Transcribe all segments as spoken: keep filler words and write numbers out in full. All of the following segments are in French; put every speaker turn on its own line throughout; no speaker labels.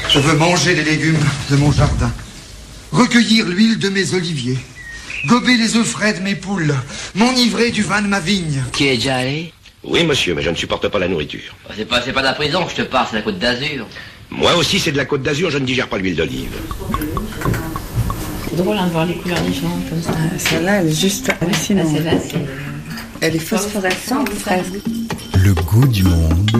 Je veux manger les légumes de mon jardin, recueillir l'huile de mes oliviers, gober les œufs frais de mes poules, m'enivrer du vin de ma vigne.
Tu y es déjà allé?
Oui, monsieur, mais je ne supporte pas la nourriture.
C'est pas, c'est pas de la prison que je te parle, c'est la Côte d'Azur.
Moi aussi, c'est de la Côte d'Azur, je ne digère pas l'huile d'olive.
C'est drôle hein, de voir les couleurs différentes comme ça.
Ah, celle-là, elle est juste hallucinante.
Ah, celle-là, c'est...
Elle est phosphorescente, fraîche.
Le goût du monde.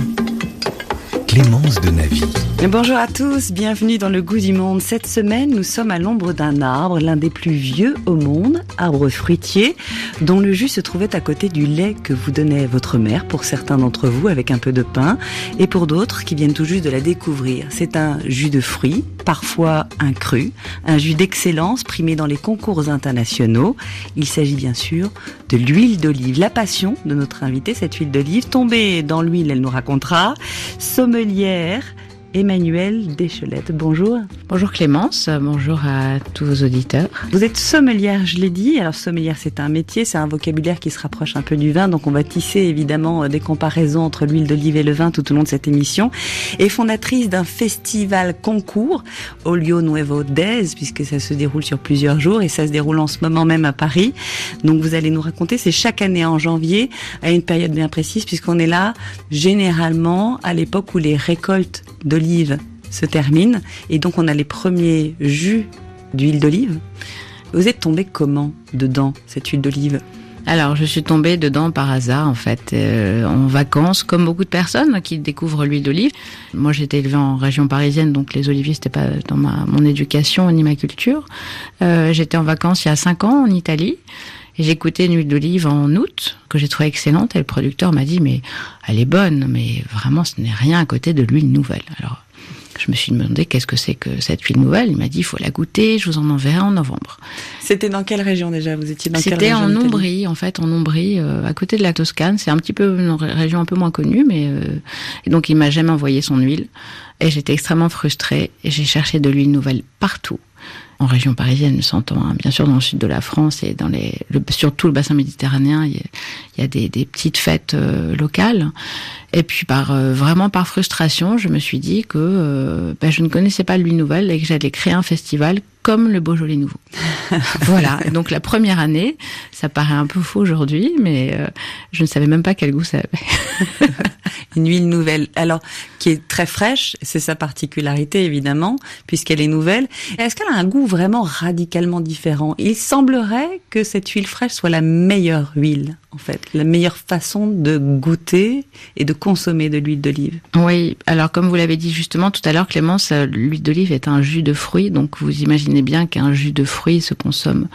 Clémence de Navy.
Bonjour à tous, bienvenue dans Le Goût du Monde. Cette semaine, nous sommes à l'ombre d'un arbre, l'un des plus vieux au monde, arbre fruitier, dont le jus se trouvait à côté du lait que vous donnait votre mère, pour certains d'entre vous, avec un peu de pain, et pour d'autres qui viennent tout juste de la découvrir. C'est un jus de fruits, parfois un cru, un jus d'excellence primé dans les concours internationaux. Il s'agit bien sûr de l'huile d'olive. La passion de notre invitée, cette huile d'olive, tombée dans l'huile, elle nous racontera. Sommelière Emmanuelle Deschelette, bonjour.
Bonjour Clémence, bonjour à tous vos auditeurs.
Vous êtes sommelière, je l'ai dit. Alors sommelière, c'est un métier, c'est un vocabulaire qui se rapproche un peu du vin, donc on va tisser évidemment des comparaisons entre l'huile d'olive et le vin tout au long de cette émission. Et fondatrice d'un festival concours, Olio Nuevo dix, puisque ça se déroule sur plusieurs jours et ça se déroule en ce moment même à Paris. Donc vous allez nous raconter, c'est chaque année en janvier, à une période bien précise, puisqu'on est là généralement à l'époque où les récoltes d'olive se terminent, et donc on a les premiers jus d'huile d'olive. Vous êtes tombé comment dedans, cette huile d'olive ?
Alors, je suis tombée dedans par hasard, en fait, euh, en vacances, comme beaucoup de personnes qui découvrent l'huile d'olive. Moi, j'ai été élevée en région parisienne, donc les oliviers, c'était pas dans ma, mon éducation ni ma culture. Euh, j'étais en vacances il y a cinq ans en Italie. Et j'ai goûté une huile d'olive en août, que j'ai trouvée excellente, et le producteur m'a dit, mais elle est bonne, mais vraiment, ce n'est rien à côté de l'huile nouvelle. Alors, je me suis demandé qu'est-ce que c'est que cette huile nouvelle. Il m'a dit, il faut la goûter, je vous en enverrai en novembre.
C'était dans quelle région déjà ? Vous étiez dans
C'était
quelle région ?
en Ombrie, en fait, en Ombrie, euh, à côté de la Toscane. C'est un petit peu une région un peu moins connue, mais euh, et donc il m'a jamais envoyé son huile. Et j'étais extrêmement frustrée, et j'ai cherché de l'huile nouvelle partout. En région parisienne, s'entend, hein, bien sûr dans le sud de la France et dans les, le, surtout le bassin méditerranéen, il y a, il y a des, des petites fêtes euh, locales. Et puis par euh, vraiment par frustration, je me suis dit que euh, ben, je ne connaissais pas l'huile nouvelle et que j'allais créer un festival comme le Beaujolais Nouveau. Voilà. Et donc la première année, ça paraît un peu faux aujourd'hui, mais euh, je ne savais même pas quel goût ça avait.
Une huile nouvelle, alors qui est très fraîche, c'est sa particularité évidemment, puisqu'elle est nouvelle. Est-ce qu'elle a un goût vraiment radicalement différent ? Il semblerait que cette huile fraîche soit la meilleure huile, en fait, la meilleure façon de goûter et de consommer de l'huile d'olive.
Oui, alors comme vous l'avez dit justement tout à l'heure, Clémence, l'huile d'olive est un jus de fruits, donc vous imaginez bien qu'un jus de fruits se consomme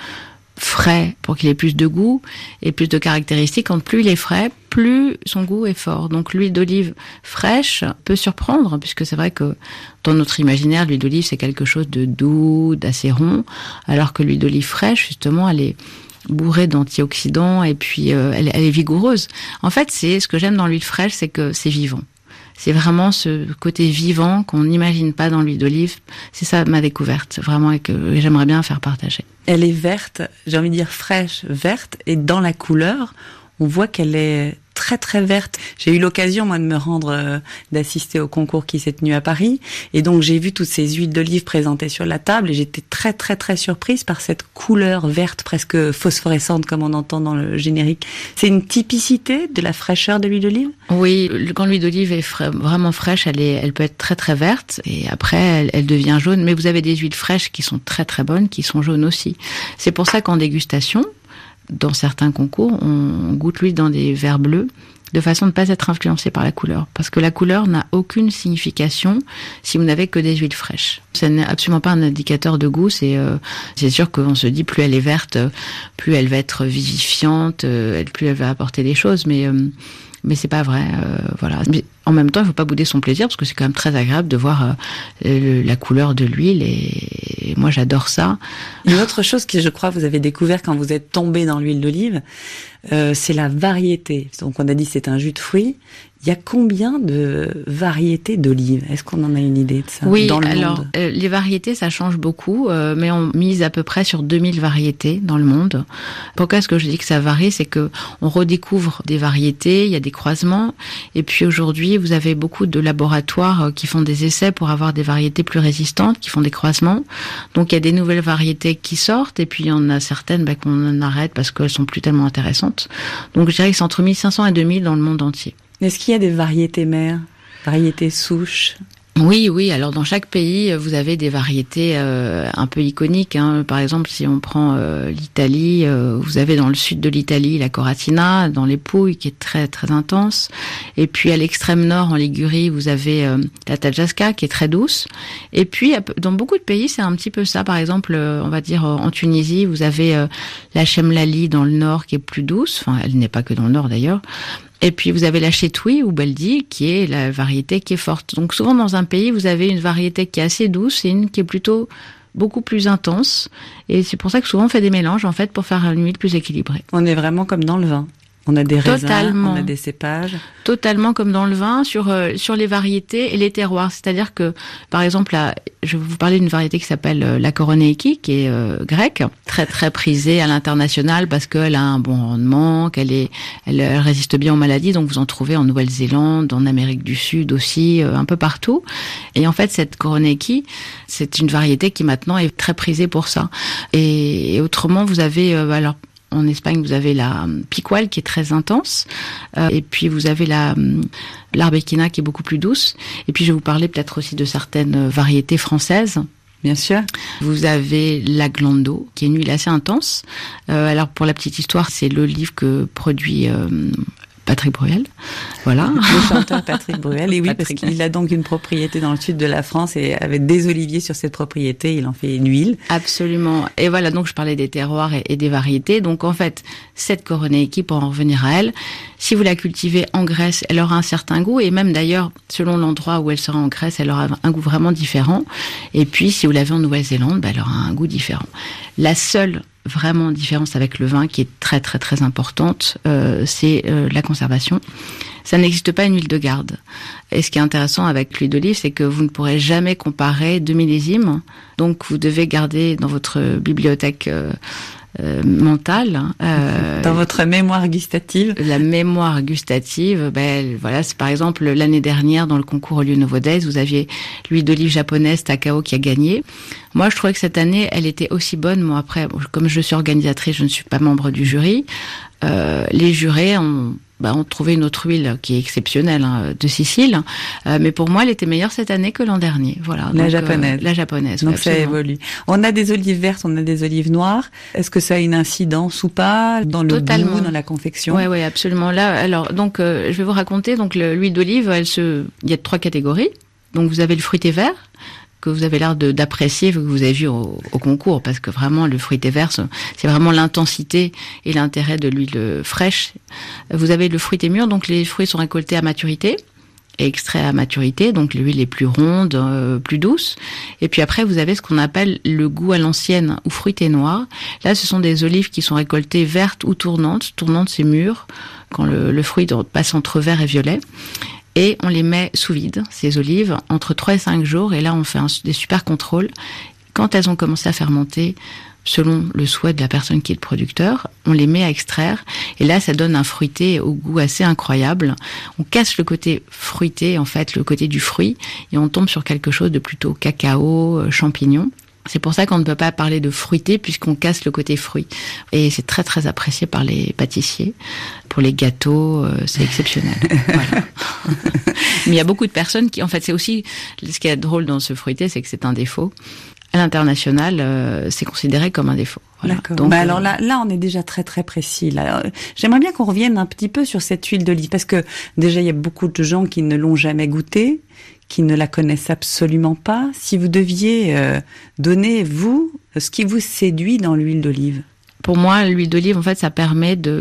frais pour qu'il ait plus de goût et plus de caractéristiques. Quand plus il est frais, plus son goût est fort. Donc l'huile d'olive fraîche peut surprendre, puisque c'est vrai que dans notre imaginaire, l'huile d'olive c'est quelque chose de doux, d'assez rond, alors que l'huile d'olive fraîche, justement, elle est bourrée d'antioxydants et puis euh, elle, elle est vigoureuse. En fait, c'est ce que j'aime dans l'huile fraîche, c'est que c'est vivant. C'est vraiment ce côté vivant qu'on n'imagine pas dans l'huile d'olive. C'est ça ma découverte, vraiment, et que j'aimerais bien faire partager.
Elle est verte, j'ai envie de dire fraîche, verte, et dans la couleur, on voit qu'elle est très très verte. J'ai eu l'occasion moi de me rendre, euh, d'assister au concours qui s'est tenu à Paris, et donc j'ai vu toutes ces huiles d'olive présentées sur la table, et j'étais très très très surprise par cette couleur verte presque phosphorescente comme on entend dans le générique. C'est une typicité de la fraîcheur de l'huile d'olive ?
Oui, quand l'huile d'olive est fra- vraiment fraîche, elle est, elle peut être très très verte, et après elle, elle devient jaune. Mais vous avez des huiles fraîches qui sont très très bonnes, qui sont jaunes aussi. C'est pour ça qu'en dégustation, dans certains concours, on goûte l'huile dans des verres bleus, de façon de ne pas être influencé par la couleur. Parce que la couleur n'a aucune signification si vous n'avez que des huiles fraîches. Ce n'est absolument pas un indicateur de goût. C'est, euh, c'est sûr qu'on se dit plus elle est verte, plus elle va être vivifiante, euh, plus elle va apporter des choses. Mais, euh, mais c'est pas vrai. Euh, voilà. Mais en même temps, il ne faut pas bouder son plaisir, parce que c'est quand même très agréable de voir euh, le, la couleur de l'huile, et, et moi j'adore ça.
Une autre chose que je crois vous avez découvert quand vous êtes tombé dans l'huile d'olive, euh, c'est la variété. Donc on a dit c'est un jus de fruits. Il y a combien de variétés d'olives? Est-ce qu'on en a une idée de ça?
Oui,
dans le
alors
monde
euh, les variétés, ça change beaucoup, euh, mais on mise à peu près sur deux mille variétés dans le monde. Pourquoi est-ce que je dis que ça varie? C'est que on redécouvre des variétés, il y a des croisements, et puis aujourd'hui, vous avez beaucoup de laboratoires qui font des essais pour avoir des variétés plus résistantes, qui font des croisements. Donc il y a des nouvelles variétés qui sortent, et puis il y en a certaines bah, qu'on arrête parce qu'elles sont plus tellement intéressantes. Donc je dirais que c'est entre mille cinq cents et deux mille dans le monde entier.
Est-ce qu'il y a des variétés mères, variétés souches?
Oui, oui. Alors dans chaque pays, vous avez des variétés euh, un peu iconiques. Hein. Par exemple, si on prend euh, l'Italie, euh, vous avez dans le sud de l'Italie la Coratina, dans les Pouilles, qui est très très intense. Et puis à l'extrême nord, en Ligurie, vous avez euh, la Tajasca, qui est très douce. Et puis dans beaucoup de pays, c'est un petit peu ça. Par exemple, euh, on va dire en Tunisie, vous avez euh, la Chemlali dans le nord, qui est plus douce. Enfin, elle n'est pas que dans le nord d'ailleurs. Et puis vous avez la Chétoui ou Baldi, qui est la variété qui est forte. Donc souvent dans un pays, vous avez une variété qui est assez douce et une qui est plutôt beaucoup plus intense. Et c'est pour ça que souvent on fait des mélanges en fait pour faire une huile plus équilibrée.
On est vraiment comme dans le vin. On a des raisins,
Totalement.
on a des cépages.
Totalement comme dans le vin, sur euh, sur les variétés et les terroirs. C'est-à-dire que, par exemple, là, je vais vous parler d'une variété qui s'appelle euh, la Koroneiki, qui est euh, grecque, très très prisée à l'international parce qu'elle a un bon rendement, qu'elle est, elle, elle résiste bien aux maladies. Donc vous en trouvez en Nouvelle-Zélande, en Amérique du Sud aussi, euh, un peu partout. Et en fait, cette Koroneiki, c'est une variété qui maintenant est très prisée pour ça. Et, et autrement, vous avez euh, alors. En Espagne, vous avez la Picual qui est très intense, euh, et puis vous avez la l'Arbequina qui est beaucoup plus douce. Et puis je vais vous parler peut-être aussi de certaines variétés françaises.
Bien sûr.
Vous avez la Glando, qui est une huile assez intense. Euh, alors pour la petite histoire, c'est l'olive que produit euh, Patrick Bruel, voilà.
Le chanteur Patrick Bruel, et oui,
Patrick.
parce qu'il a donc une propriété dans le sud de la France et avec des oliviers sur cette propriété, il en fait une huile.
Absolument. Et voilà, donc je parlais des terroirs et, et des variétés. Donc en fait, cette Koroneiki, pour en revenir à elle, si vous la cultivez en Grèce, elle aura un certain goût, et même d'ailleurs, selon l'endroit où elle sera en Grèce, elle aura un goût vraiment différent. Et puis, si vous l'avez en Nouvelle-Zélande, bah, elle aura un goût différent. La seule vraiment différence avec le vin qui est très très très importante, euh, c'est euh, la conservation. Ça n'existe pas une huile de garde. Et ce qui est intéressant avec l'huile d'olive, c'est que vous ne pourrez jamais comparer deux millésimes. Donc vous devez garder dans votre bibliothèque euh, euh, mentale, euh,
dans votre mémoire gustative.
La mémoire gustative, ben voilà, c'est par exemple l'année dernière dans le concours Olieux Nouveau Days, vous aviez l'huile d'olive japonaise Takao qui a gagné. Moi, je trouvais que cette année, elle était aussi bonne. Moi, après, comme je suis organisatrice, je ne suis pas membre du jury. Euh, les jurés ont, bah, ont trouvé une autre huile qui est exceptionnelle, hein, de Sicile. Euh, mais pour moi, elle était meilleure cette année que l'an dernier. Voilà.
La
donc,
japonaise.
Euh, la japonaise.
Donc
ouais,
ça évolue. On a des olives vertes, on a des olives noires. Est-ce que ça a une incidence ou pas dans le
Totalement.
goût, dans la confection?
Ouais, ouais, absolument. Là, alors, donc, euh, je vais vous raconter. Donc, le, l'huile d'olive, elle se, il y a trois catégories. Donc, vous avez le fruité vert, que vous avez l'air de, d'apprécier, que vous avez vu au, au concours, parce que vraiment, le fruité vert, c'est vraiment l'intensité et l'intérêt de l'huile fraîche. Vous avez le fruité mûr, donc les fruits sont récoltés à maturité et extraits à maturité, donc l'huile est plus ronde, euh, plus douce. Et puis après, vous avez ce qu'on appelle le goût à l'ancienne ou fruité noir. Là, ce sont des olives qui sont récoltées vertes ou tournantes. Tournante, c'est mûr, quand le, le fruit passe entre vert et violet. Et on les met sous vide, ces olives, entre trois et cinq jours. Et là, on fait un, des super contrôles. Quand elles ont commencé à fermenter, selon le souhait de la personne qui est le producteur, on les met à extraire. Et là, ça donne un fruité au goût assez incroyable. On casse le côté fruité, en fait, le côté du fruit. Et on tombe sur quelque chose de plutôt cacao, champignon. C'est pour ça qu'on ne peut pas parler de fruité puisqu'on casse le côté fruit. Et c'est très très apprécié par les pâtissiers. Pour les gâteaux, euh, c'est exceptionnel. Voilà. Mais il y a beaucoup de personnes qui, en fait, c'est aussi, ce qui est drôle dans ce fruité, c'est que c'est un défaut. À l'international, euh, c'est considéré comme un défaut. Voilà.
D'accord.
Donc,
bah
euh,
alors là, là, on est déjà très très précis. Là, j'aimerais bien qu'on revienne un petit peu sur cette huile d'olive parce que déjà il y a beaucoup de gens qui ne l'ont jamais goûtée, qui ne la connaissent absolument pas. Si vous deviez euh, donner vous ce qui vous séduit dans l'huile d'olive.
Pour moi, l'huile d'olive, en fait, ça permet de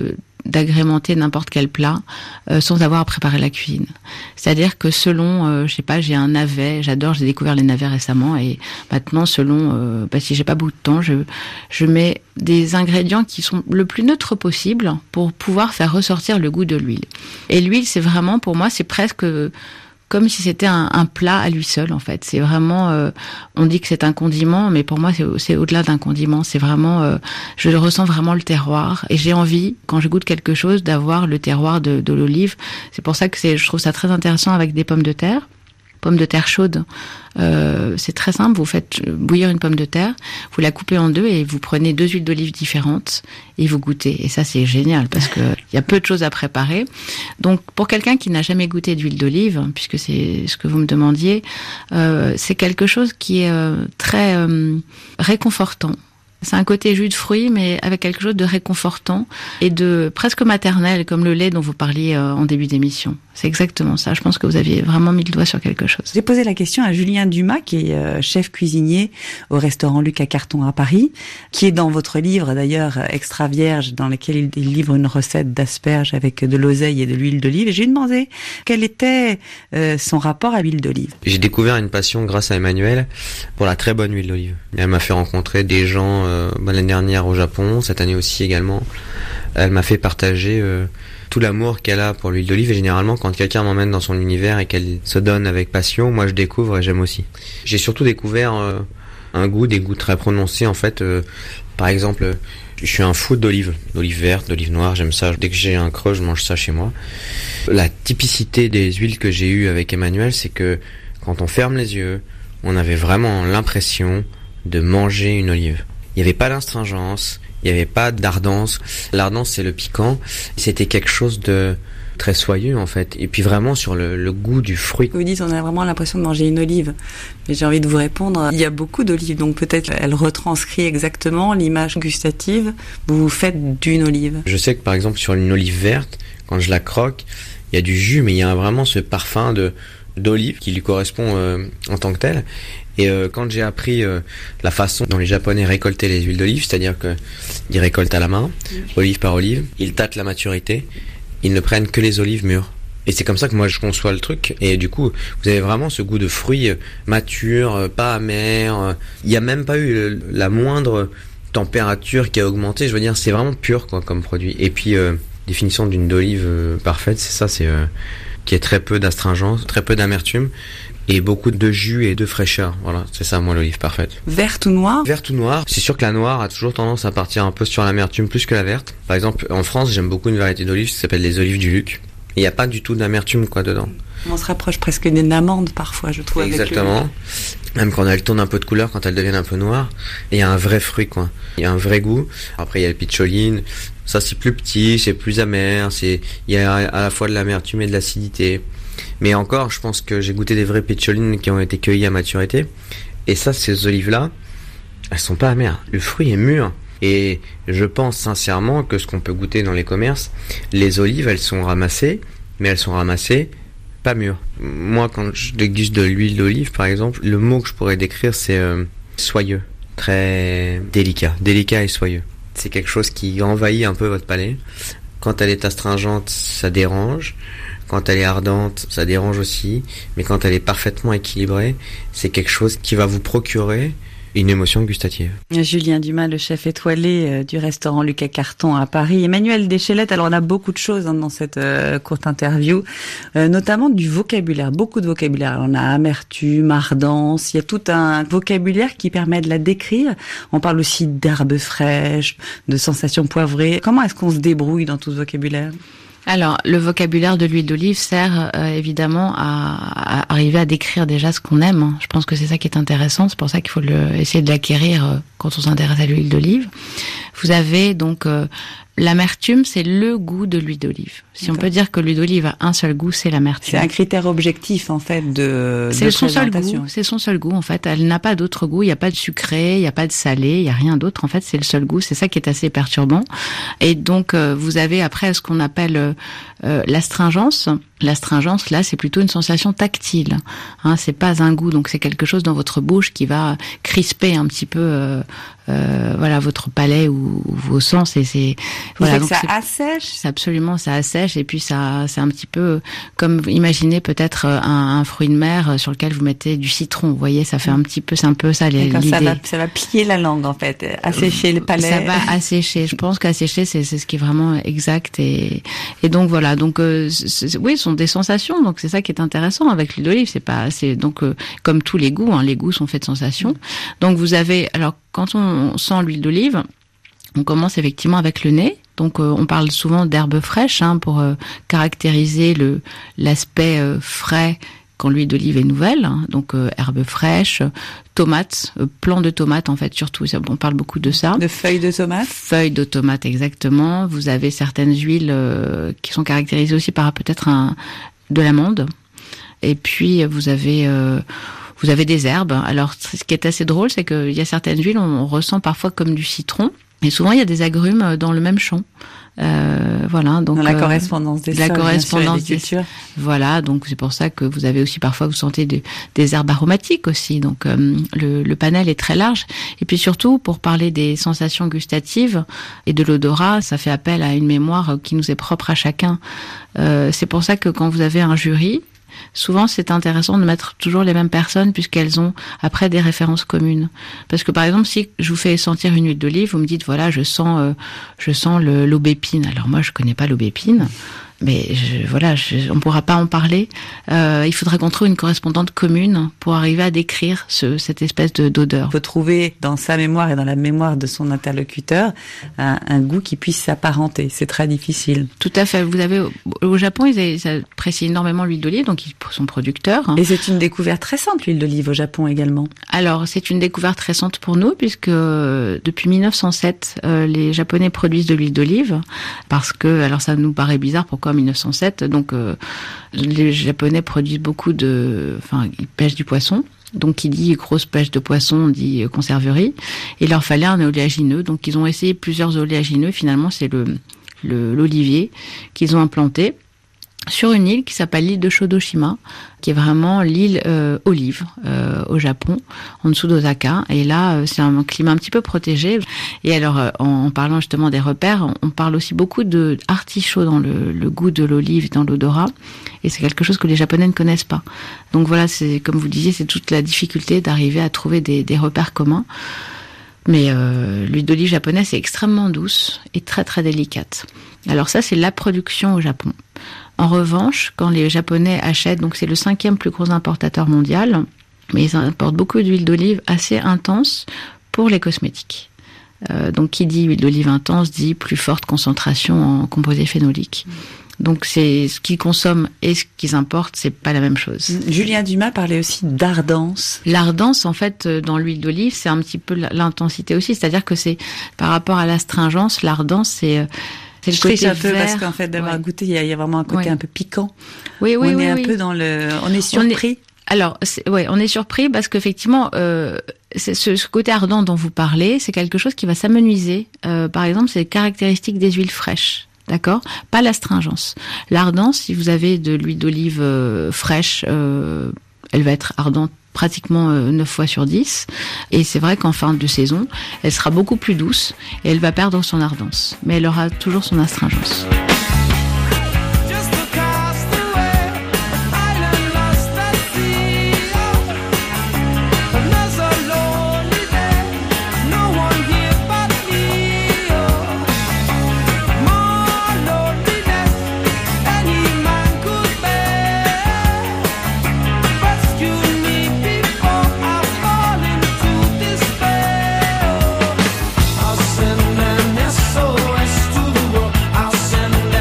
d'agrémenter n'importe quel plat euh, sans avoir à préparer la cuisine. C'est-à-dire que selon, euh, je sais pas, j'ai un navet, j'adore, j'ai découvert les navets récemment et maintenant selon, euh, bah, si j'ai pas beaucoup de temps, je je mets des ingrédients qui sont le plus neutres possible pour pouvoir faire ressortir le goût de l'huile. Et l'huile, c'est vraiment, pour moi, c'est presque comme si c'était un, un plat à lui seul, en fait. C'est vraiment, euh, on dit que c'est un condiment, mais pour moi, c'est, c'est au-delà d'un condiment. C'est vraiment, euh, je ressens vraiment le terroir. Et j'ai envie, quand je goûte quelque chose, d'avoir le terroir de, de l'olive. C'est pour ça que c'est, je trouve ça très intéressant avec des pommes de terre. Pommes de terre chaudes, euh, c'est très simple. Vous faites bouillir une pomme de terre, vous la coupez en deux et vous prenez deux huiles d'olive différentes et vous goûtez. Et ça, c'est génial parce que il y a peu de choses à préparer. Donc, pour quelqu'un qui n'a jamais goûté d'huile d'olive, puisque c'est ce que vous me demandiez, euh, c'est quelque chose qui est euh, très euh, réconfortant. C'est un côté jus de fruits, mais avec quelque chose de réconfortant et de presque maternel, comme le lait dont vous parliez euh, en début d'émission. C'est exactement ça. Je pense que vous aviez vraiment mis le doigt sur quelque chose.
J'ai posé la question à Julien Dumas, qui est euh, chef cuisinier au restaurant Luc à Carton à Paris, qui est dans votre livre d'ailleurs Extra Vierge, dans lequel il, il livre une recette d'asperges avec de l'oseille et de l'huile d'olive. Et j'ai demandé quel était euh, son rapport à l'huile d'olive.
J'ai découvert une passion grâce à Emmanuel pour la très bonne huile d'olive. Elle m'a fait rencontrer des gens euh, l'année dernière au Japon, cette année aussi également. Elle m'a fait partager euh, tout l'amour qu'elle a pour l'huile d'olive, et généralement quand quelqu'un m'emmène dans son univers et qu'elle se donne avec passion, moi je découvre et j'aime aussi. J'ai surtout découvert euh, un goût, des goûts très prononcés en fait. Euh, par exemple, je suis un fou d'olive, d'olive verte, d'olive noire, j'aime ça. Dès que j'ai un creux, je mange ça chez moi. La typicité des huiles que j'ai eues avec Emmanuel, c'est que quand on ferme les yeux, on avait vraiment l'impression de manger une olive. Il n'y avait pas d'astringence, il n'y avait pas d'ardence. L'ardence, c'est le piquant. C'était quelque chose de très soyeux, en fait. Et puis vraiment sur le, le goût du fruit.
Vous dites, on a vraiment l'impression de manger une olive. Mais j'ai envie de vous répondre, il y a beaucoup d'olives, donc peut-être elle retranscrit exactement l'image gustative que vous faites d'une olive.
Je sais que par exemple sur une olive verte, quand je la croque, il y a du jus, mais il y a vraiment ce parfum de d'olive qui lui correspond euh, en tant que tel. Et euh, quand j'ai appris euh, la façon dont les Japonais récoltaient les huiles d'olive, c'est-à-dire que ils récoltent à la main, olive par olive, ils tâtent la maturité, ils ne prennent que les olives mûres. Et c'est comme ça que moi je conçois le truc. Et du coup, vous avez vraiment ce goût de fruits matures, pas amers. Il n'y a même pas eu la moindre température qui a augmenté. Je veux dire, c'est vraiment pur quoi comme produit. Et puis, euh, définition d'une d'olive euh, parfaite, c'est ça, c'est euh, qu'il y ait très peu d'astringence, très peu d'amertume. Et beaucoup de jus et de fraîcheur. Voilà, c'est ça, moi, l'olive parfaite.
Verte ou noire ?
Verte ou noire. C'est sûr que la noire a toujours tendance à partir un peu sur l'amertume plus que la verte. Par exemple, en France, j'aime beaucoup une variété d'olives qui s'appelle les olives du Luc. Et il n'y a pas du tout d'amertume, quoi, dedans.
On se rapproche presque d'une amande, parfois, je trouve.
Exactement. Avec le... Même quand elles tournent un peu de couleur, quand elles deviennent un peu noires. Et il y a un vrai fruit, quoi. Il y a un vrai goût. Après, il y a le pitcholine. Ça, c'est plus petit, c'est plus amer. C'est, il y a à la fois de l'amertume et de l'acidité. Mais encore, je pense que j'ai goûté des vraies pitcholines qui ont été cueillies à maturité. Et ça, ces olives-là, elles sont pas amères. Le fruit est mûr. Et je pense sincèrement que ce qu'on peut goûter dans les commerces, les olives, elles sont ramassées, mais elles sont ramassées pas mûres. Moi, quand je déguste de l'huile d'olive, par exemple, le mot que je pourrais décrire, c'est euh, soyeux. Très délicat. Délicat et soyeux. C'est quelque chose qui envahit un peu votre palais. Quand elle est astringente, ça dérange. Quand elle est ardente, ça dérange aussi. Mais quand elle est parfaitement équilibrée, c'est quelque chose qui va vous procurer une émotion gustative.
Julien Dumas, le chef étoilé du restaurant Luc à Carton à Paris. Emmanuel Deschelette, alors on a beaucoup de choses hein, dans cette euh, courte interview, euh, notamment du vocabulaire, beaucoup de vocabulaire. Alors, on a amertume, ardence, il y a tout un vocabulaire qui permet de la décrire. On parle aussi d'herbes fraîches, de sensations poivrées. Comment est-ce qu'on se débrouille dans tout ce vocabulaire ?
Alors, le vocabulaire de l'huile d'olive sert euh, évidemment à, à arriver à décrire déjà ce qu'on aime. Hein. Je pense que c'est ça qui est intéressant. C'est pour ça qu'il faut le, essayer de l'acquérir euh, quand on s'intéresse à l'huile d'olive. Vous avez donc euh, l'amertume, c'est le goût de l'huile d'olive. Si D'accord. on peut dire que l'huile d'olive a un seul goût, c'est l'amertume.
C'est un critère objectif en fait de,
c'est
de
son seul
présentation.
goût. C'est son seul goût en fait. Elle n'a pas d'autre goût. Il n'y a pas de sucré, il n'y a pas de salé, il n'y a rien d'autre. En fait, c'est le seul goût. C'est ça qui est assez perturbant. Et donc, euh, vous avez après ce qu'on appelle euh, l'astringence. L'astringence, là, c'est plutôt une sensation tactile. Hein, c'est pas un goût, donc c'est quelque chose dans votre bouche qui va crisper un petit peu, euh, euh, voilà, votre palais ou, ou vos sens. Et c'est, voilà, donc
ça
c'est,
assèche.
C'est absolument, ça assèche. Et puis ça, c'est un petit peu comme imaginez peut-être un, un fruit de mer sur lequel vous mettez du citron. Vous voyez, ça fait un petit peu, c'est un peu ça l'idée.
Ça va, ça va plier la langue en fait, assécher le palais.
Ça va assécher. Je pense qu'assécher, c'est, c'est ce qui est vraiment exact. Et, et donc voilà. Donc euh, c'est, oui, ce sont des sensations. Donc c'est ça qui est intéressant avec l'huile d'olive. C'est pas, c'est donc euh, comme tous les goûts. Hein, les goûts sont faits de sensations. Donc vous avez, alors quand on sent l'huile d'olive, on commence effectivement avec le nez. Donc euh, on parle souvent d'herbes fraîches hein, pour euh, caractériser le l'aspect euh, frais quand l'huile d'olive est nouvelle. Hein. Donc euh, herbes fraîches, tomates, euh, plants de tomates en fait surtout. On parle beaucoup de ça.
De feuilles de tomates.
Feuilles de tomates exactement. Vous avez certaines huiles euh, qui sont caractérisées aussi par peut-être un de l'amande. Et puis vous avez euh, vous avez des herbes. Alors ce qui est assez drôle, c'est qu'il y a certaines huiles, on, on ressent parfois comme du citron. Et souvent, il y a des agrumes dans le même champ. Euh, voilà. Donc,
dans la
euh,
correspondance des
la
sols,
correspondance
des
cultures. Voilà. Donc, c'est pour ça que vous avez aussi parfois, vous sentez des, des herbes aromatiques aussi. Donc, euh, le, le panel est très large. Et puis surtout, pour parler des sensations gustatives et de l'odorat, ça fait appel à une mémoire qui nous est propre à chacun. Euh, c'est pour ça que quand vous avez un jury, souvent, c'est intéressant de mettre toujours les mêmes personnes puisqu'elles ont après des références communes. Parce que par exemple, si je vous fais sentir une huile d'olive, vous me dites voilà, je sens, euh, je sens le, l'aubépine. Alors moi, je connais pas l'aubépine. Mais je, voilà, je, on ne pourra pas en parler. Euh, il faudrait qu'on trouve une correspondante commune pour arriver à décrire ce, cette espèce de, d'odeur.
Il faut trouver dans sa mémoire et dans la mémoire de son interlocuteur un, un goût qui puisse s'apparenter. C'est très difficile.
Tout à fait. Vous avez au Japon, ils, ils apprécient énormément l'huile d'olive, donc ils sont producteurs. Hein.
Et c'est une découverte récente, l'huile d'olive au Japon également.
Alors, c'est une découverte récente pour nous puisque euh, depuis mille neuf cent sept, euh, les Japonais produisent de l'huile d'olive parce que, alors ça nous paraît bizarre, pourquoi mille neuf cent sept, donc euh, les Japonais produisent beaucoup de, enfin ils pêchent du poisson, donc qui dit grosse pêche de poisson, on dit conserverie, et il leur fallait un oléagineux, donc ils ont essayé plusieurs oléagineux, finalement c'est le, le l'olivier qu'ils ont implanté sur une île qui s'appelle l'île de Shodoshima, qui est vraiment l'île euh, olive euh, au Japon, en dessous d'Osaka. Et là, euh, c'est un climat un petit peu protégé. Et alors, euh, en, en parlant justement des repères, on, on parle aussi beaucoup de artichaut dans le, le goût de l'olive, dans l'odorat. Et c'est quelque chose que les Japonais ne connaissent pas. Donc voilà, c'est comme vous disiez, c'est toute la difficulté d'arriver à trouver des, des repères communs. Mais euh, l'huile d'olive japonaise est extrêmement douce et très très délicate. Alors ça, c'est la production au Japon. En revanche, quand les Japonais achètent, donc c'est le cinquième plus gros importateur mondial, mais ils importent beaucoup d'huile d'olive assez intense pour les cosmétiques. Euh, donc qui dit huile d'olive intense dit plus forte concentration en composés phénoliques. Donc c'est ce qu'ils consomment et ce qu'ils importent, c'est pas la même chose.
Julien Dumas parlait aussi d'ardence.
L'ardence, en fait, dans l'huile d'olive, c'est un petit peu l'intensité aussi. C'est-à-dire que c'est par rapport à l'astringence, l'ardence, c'est c'est le
je
côté
un peu
vert.
parce qu'en fait d'avoir ouais. goûté, il y, y a vraiment un côté ouais. un peu piquant.
Oui, oui,
on
oui.
est un
oui.
peu dans le, on est surpris.
On est... Alors, c'est, ouais, on est surpris parce qu'effectivement, euh, c'est ce, ce côté ardent dont vous parlez, c'est quelque chose qui va s'amenuiser. Euh, par exemple, c'est caractéristique des huiles fraîches. D'accord ? Pas l'astringence. L'ardence, si vous avez de l'huile d'olive euh, fraîche, euh, elle va être ardente pratiquement euh, neuf fois sur dix. Et c'est vrai qu'en fin de saison, elle sera beaucoup plus douce et elle va perdre son ardence. Mais elle aura toujours son astringence.
I'll send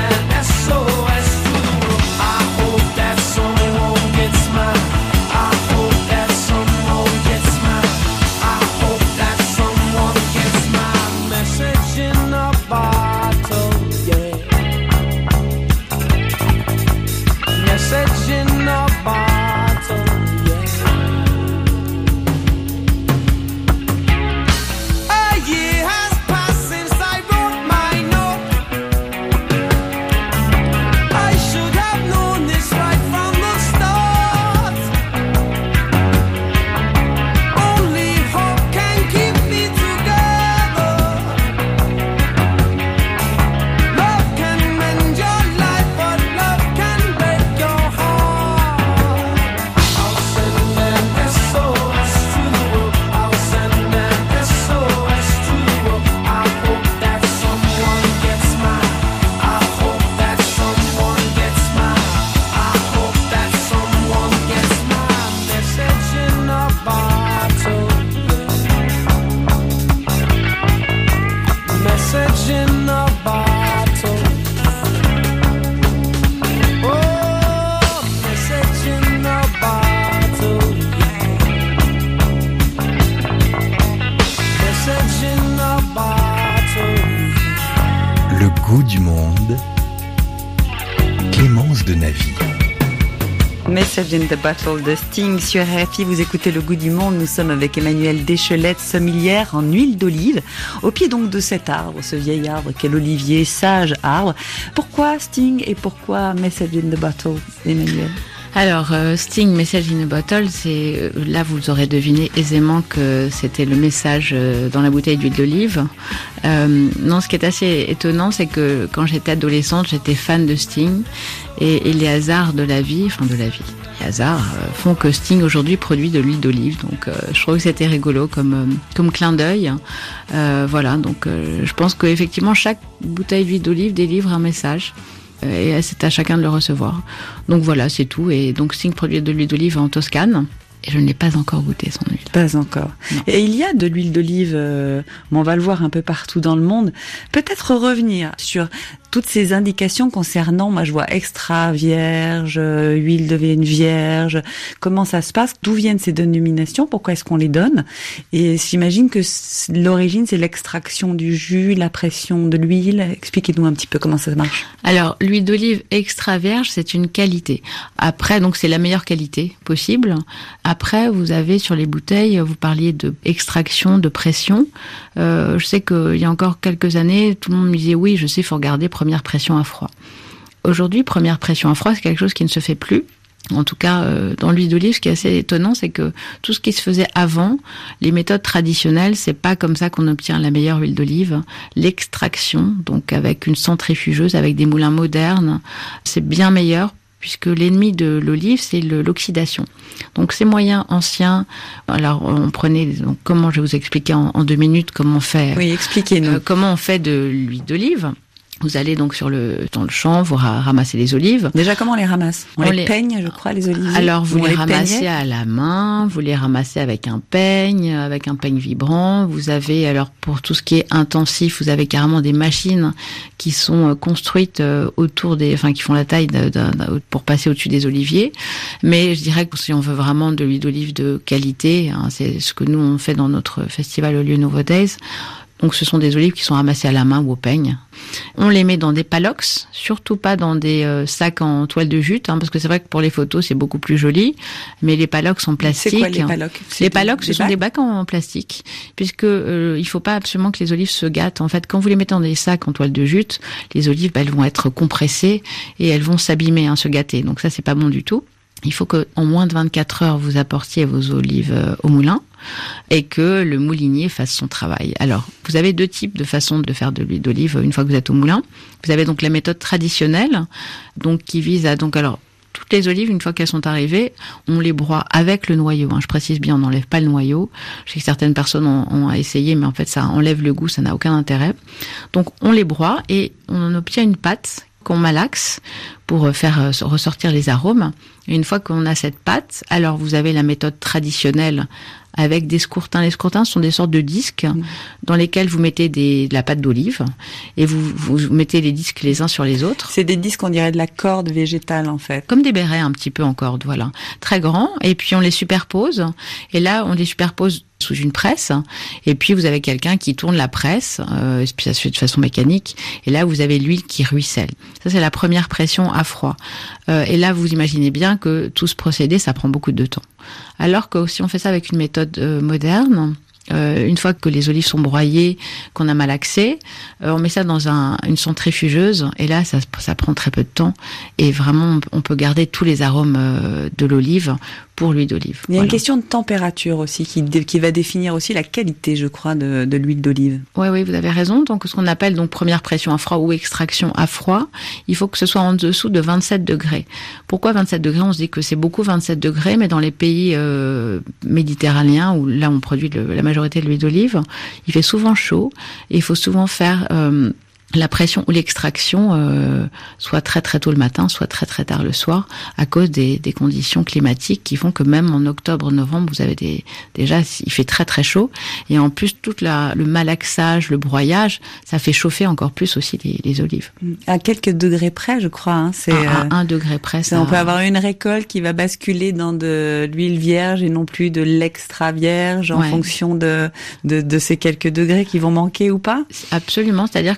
goût du monde, Clémence de Navy.
Message in the Bottle de Sting sur R F I. Vous écoutez Le Goût du Monde. Nous sommes avec Emmanuelle Deschelette, sommelière en huile d'olive, au pied donc de cet arbre, ce vieil arbre qu'est l'olivier, sage arbre. Pourquoi Sting et pourquoi Message in the Bottle, Emmanuelle?
Alors, euh, Sting, Message in a Bottle, c'est euh, là vous aurez deviné aisément que c'était le message euh, dans la bouteille d'huile d'olive. Euh, non, ce qui est assez étonnant, c'est que quand j'étais adolescente, j'étais fan de Sting et, et les hasards de la vie, enfin de la vie, les hasards euh, font que Sting aujourd'hui produit de l'huile d'olive. Donc, euh, je trouve que c'était rigolo comme euh, comme clin d'œil. Euh, voilà, donc euh, je pense qu'effectivement chaque bouteille d'huile d'olive délivre un message. Et c'est à chacun de le recevoir. Donc voilà, c'est tout. Et donc Sting produit de l'huile d'olive en Toscane. Et je ne l'ai pas encore goûté, son huile.
Pas encore. Non. Et il y a de l'huile d'olive, euh, on va le voir un peu partout dans le monde. Peut-être revenir sur toutes ces indications concernant, moi je vois extra vierge, euh, huile de vigne vierge, comment ça se passe, d'où viennent ces dénominations, pourquoi est-ce qu'on les donne? Et j'imagine que l'origine c'est l'extraction du jus, la pression de l'huile. Expliquez-nous un petit peu comment ça marche.
Alors l'huile d'olive extra vierge, c'est une qualité. Après, donc c'est la meilleure qualité possible. Après, vous avez sur les bouteilles, vous parliez de extraction, de pression. Euh, je sais qu'il y a encore quelques années, tout le monde me disait oui, je sais, il faut regarder première pression à froid. Aujourd'hui, première pression à froid, c'est quelque chose qui ne se fait plus. En tout cas, euh, dans l'huile d'olive, ce qui est assez étonnant, c'est que tout ce qui se faisait avant, les méthodes traditionnelles, c'est pas comme ça qu'on obtient la meilleure huile d'olive. L'extraction, donc avec une centrifugeuse, avec des moulins modernes, c'est bien meilleur, puisque l'ennemi de l'olive, c'est le, l'oxydation. Donc ces moyens anciens, alors on prenait, donc comment je vais vous expliquer en, en deux minutes comment on fait.
Oui, expliquez-nous.
Euh, comment on fait de l'huile d'olive. Vous allez donc sur le dans le champ, vous ra- ramassez les olives.
Déjà, comment on les ramasse? On, on les, les peigne, je crois, les olives.
Alors vous
les,
les
les
ramassez
peignez
à la main, vous les ramassez avec un peigne, avec un peigne vibrant. Vous avez alors pour tout ce qui est intensif, vous avez carrément des machines qui sont construites autour des, enfin qui font la taille de, de, de, pour passer au-dessus des oliviers. Mais je dirais que si on veut vraiment de l'huile d'olive de qualité, hein, c'est ce que nous on fait dans notre festival Olieux Nouveau Days. Donc ce sont des olives qui sont ramassées à la main ou au peigne. On les met dans des palox, surtout pas dans des euh, sacs en toile de jute, hein, parce que c'est vrai que pour les photos c'est beaucoup plus joli. Mais les palox en plastique.
C'est quoi les palox?
Les palox, ce sont des bacs en, en plastique, puisque euh, il faut pas absolument que les olives se gâtent. En fait, quand vous les mettez dans des sacs en toile de jute, les olives bah, elles vont être compressées et elles vont s'abîmer, hein, se gâter. Donc ça c'est pas bon du tout. Il faut que en moins de vingt-quatre heures vous apportiez vos olives euh, au moulin et que le moulinier fasse son travail. Alors, vous avez deux types de façons de faire de l'huile d'olive une fois que vous êtes au moulin. Vous avez donc la méthode traditionnelle, donc qui vise à donc alors toutes les olives, une fois qu'elles sont arrivées, on les broie avec le noyau. Hein. Je précise bien, on n'enlève pas le noyau. Je sais que certaines personnes ont, ont essayé, mais en fait, ça enlève le goût, ça n'a aucun intérêt. Donc, on les broie et on obtient une pâte qu'on malaxe pour faire ressortir les arômes. Et une fois qu'on a cette pâte, alors vous avez la méthode traditionnelle avec des scourtins. Les scourtins sont des sortes de disques mmh. dans lesquels vous mettez des, de la pâte d'olive et vous, vous mettez les disques les uns sur les autres.
C'est des disques, on dirait de la corde végétale en fait.
Comme des bérets un petit peu en corde, voilà. Très grands. Et puis on les superpose. Et là, on les superpose sous une presse. Et puis vous avez quelqu'un qui tourne la presse. Euh, et puis ça se fait de façon mécanique. Et là, vous avez l'huile qui ruisselle. Ça, c'est la première pression à froid. Euh, et là, vous imaginez bien que tout ce procédé, ça prend beaucoup de temps. Alors que si on fait ça avec une méthode euh, moderne, euh, une fois que les olives sont broyées, qu'on a malaxé, euh, on met ça dans un, une centrifugeuse et là, ça, ça prend très peu de temps et vraiment, on peut garder tous les arômes euh, de l'olive pour l'huile d'olive.
Il y a voilà. une question de température aussi qui, qui va définir aussi la qualité, je crois, de, de l'huile d'olive.
Oui, oui, vous avez raison. Donc, ce qu'on appelle donc première pression à froid ou extraction à froid, il faut que ce soit en dessous de vingt-sept degrés. Pourquoi vingt-sept degrés? On se dit que c'est beaucoup vingt-sept degrés, mais dans les pays euh, méditerranéens où là on produit le, la majorité de l'huile d'olive, il fait souvent chaud et il faut souvent faire euh, la pression ou l'extraction euh, soit très très tôt le matin, soit très très tard le soir, à cause des, des conditions climatiques qui font que même en octobre, novembre, vous avez des déjà il fait très très chaud et en plus tout la, le malaxage, le broyage, ça fait chauffer encore plus aussi les, les olives.
À quelques degrés près, je crois. Hein, c'est
à, à un degré près. Ça...
On peut avoir une récolte qui va basculer dans de l'huile vierge et non plus de l'extra vierge en ouais. fonction de, de de ces quelques degrés qui vont manquer ou pas.
Absolument, c'est-à-dire que si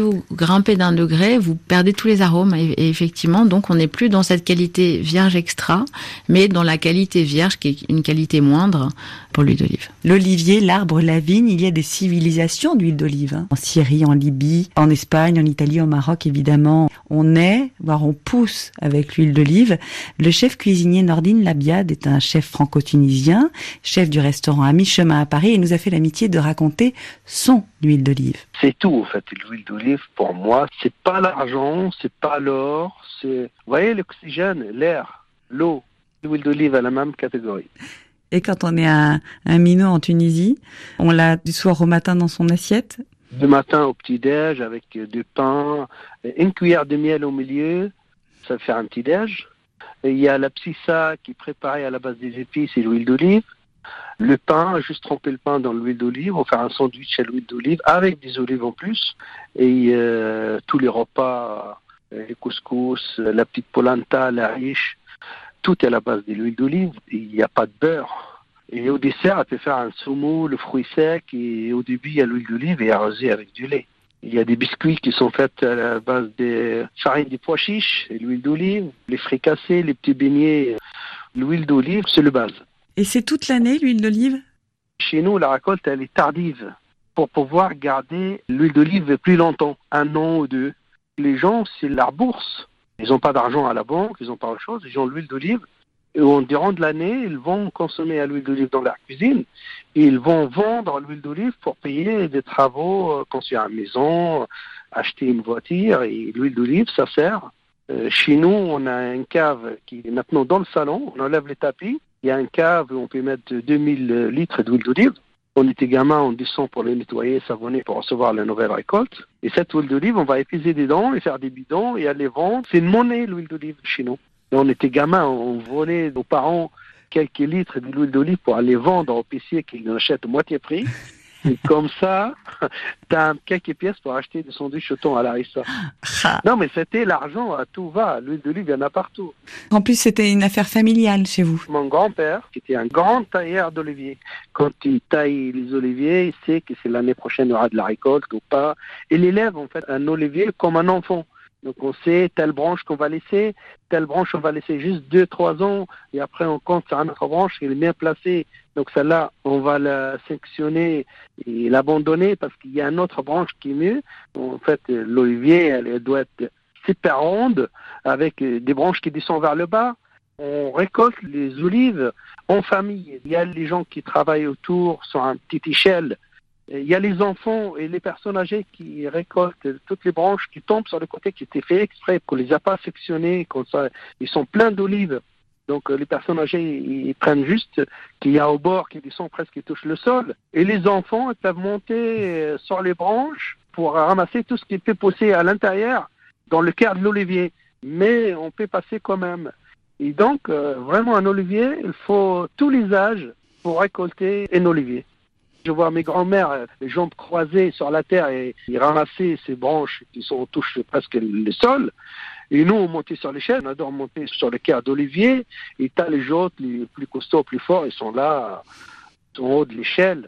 vous grimpez d'un degré, vous perdez tous les arômes. Et, et effectivement, donc on n'est plus dans cette qualité vierge extra, mais dans la qualité vierge qui est une qualité moindre pour l'huile d'olive.
L'olivier, l'arbre, la vigne, il y a des civilisations d'huile d'olive. Hein. En Syrie, en Libye, en Espagne, en Italie, au Maroc, évidemment. On est, voire on pousse avec l'huile d'olive. Le chef cuisinier Nordine Labiad est un chef franco-tunisien, chef du restaurant à mi-chemin à Paris, et nous a fait l'amitié de raconter son huile d'olive.
C'est tout, en fait. L'huile d'olive, pour moi, c'est pas l'argent, c'est pas l'or, c'est, vous voyez, l'oxygène, l'air, l'eau. L'huile d'olive à la même catégorie.
Et quand on est à un minot en Tunisie, on l'a du soir au matin dans son assiette?
Du matin au petit-déj avec du pain, une cuillère de miel au milieu, ça fait un petit-déj. Il y a la psissa qui est préparée à la base des épices et l'huile d'olive. Le pain, juste tremper le pain dans l'huile d'olive, on fait un sandwich à l'huile d'olive avec des olives en plus. Et euh, tous les repas, les couscous, la petite polenta, la riche, tout est à la base de l'huile d'olive. Il n'y a pas de beurre. Et au dessert, elle peut faire un saumon, le fruit sec, et au début, il y a l'huile d'olive et arrosé avec du lait. Il y a des biscuits qui sont faits à la base des farines des pois chiches et l'huile d'olive, les fricassés, les petits beignets. L'huile d'olive, c'est le base.
Et c'est toute l'année, l'huile d'olive?
Chez nous, la récolte, elle est tardive pour pouvoir garder l'huile d'olive plus longtemps, un an ou deux. Les gens, c'est leur bourse. Ils n'ont pas d'argent à la banque, ils n'ont pas autre chose, ils ont l'huile d'olive. Et durant de l'année, ils vont consommer à l'huile d'olive dans leur cuisine. Et ils vont vendre l'huile d'olive pour payer des travaux, construire une maison, acheter une voiture. Et l'huile d'olive, ça sert. Euh, chez nous, on a une cave qui est maintenant dans le salon. On enlève les tapis. Il y a une cave où on peut mettre deux mille litres d'huile d'olive. On était gamin, on descend pour les nettoyer, savonner pour recevoir la nouvelle récolte. Et cette huile d'olive, on va épuiser des dents et faire des bidons et aller vendre. C'est une monnaie, l'huile d'olive, chez nous. Et on était gamin, on volait aux parents quelques litres de l'huile d'olive pour aller vendre au caissier qui nous achète moitié prix. Et comme ça, t'as quelques pièces pour acheter des sandwichs au thon à l'harissa. Non, mais c'était l'argent à tout va. L'huile d'olive, il y en a partout.
En plus, c'était une affaire familiale chez vous.
Mon grand-père, qui était un grand tailleur d'oliviers, quand il taille les oliviers, il sait que c'est l'année prochaine, il y aura de la récolte ou pas. Il élève, en fait, un olivier comme un enfant. Donc on sait telle branche qu'on va laisser, telle branche on va laisser juste deux, trois ans, et après on compte sur une autre branche qui est bien placée. Donc celle-là, on va la sectionner et l'abandonner parce qu'il y a une autre branche qui est mieux. En fait, l'olivier, elle doit être super ronde avec des branches qui descendent vers le bas. On récolte les olives en famille. Il y a les gens qui travaillent autour sur une petite échelle. Il y a les enfants et les personnes âgées qui récoltent toutes les branches qui tombent sur le côté qui étaient fait exprès, qu'on les a pas sectionnées, comme ça, ils sont pleins d'olives. Donc les personnes âgées, ils prennent juste qu'il y a au bord qui descend presque, qui touche le sol. Et les enfants, ils peuvent monter sur les branches pour ramasser tout ce qui peut pousser à l'intérieur dans le cœur de l'olivier. Mais on peut passer quand même. Et donc, euh, vraiment un olivier, il faut tous les âges pour récolter un olivier. Je vois mes grands-mères, les jambes croisées sur la terre et ils ramassaient ces branches qui sont touchent presque le sol. Et nous, on montait sur l'échelle, on adore monter sur le cœur d'olivier. Et t'as les autres, les plus costauds, plus forts, ils sont là, en haut de l'échelle.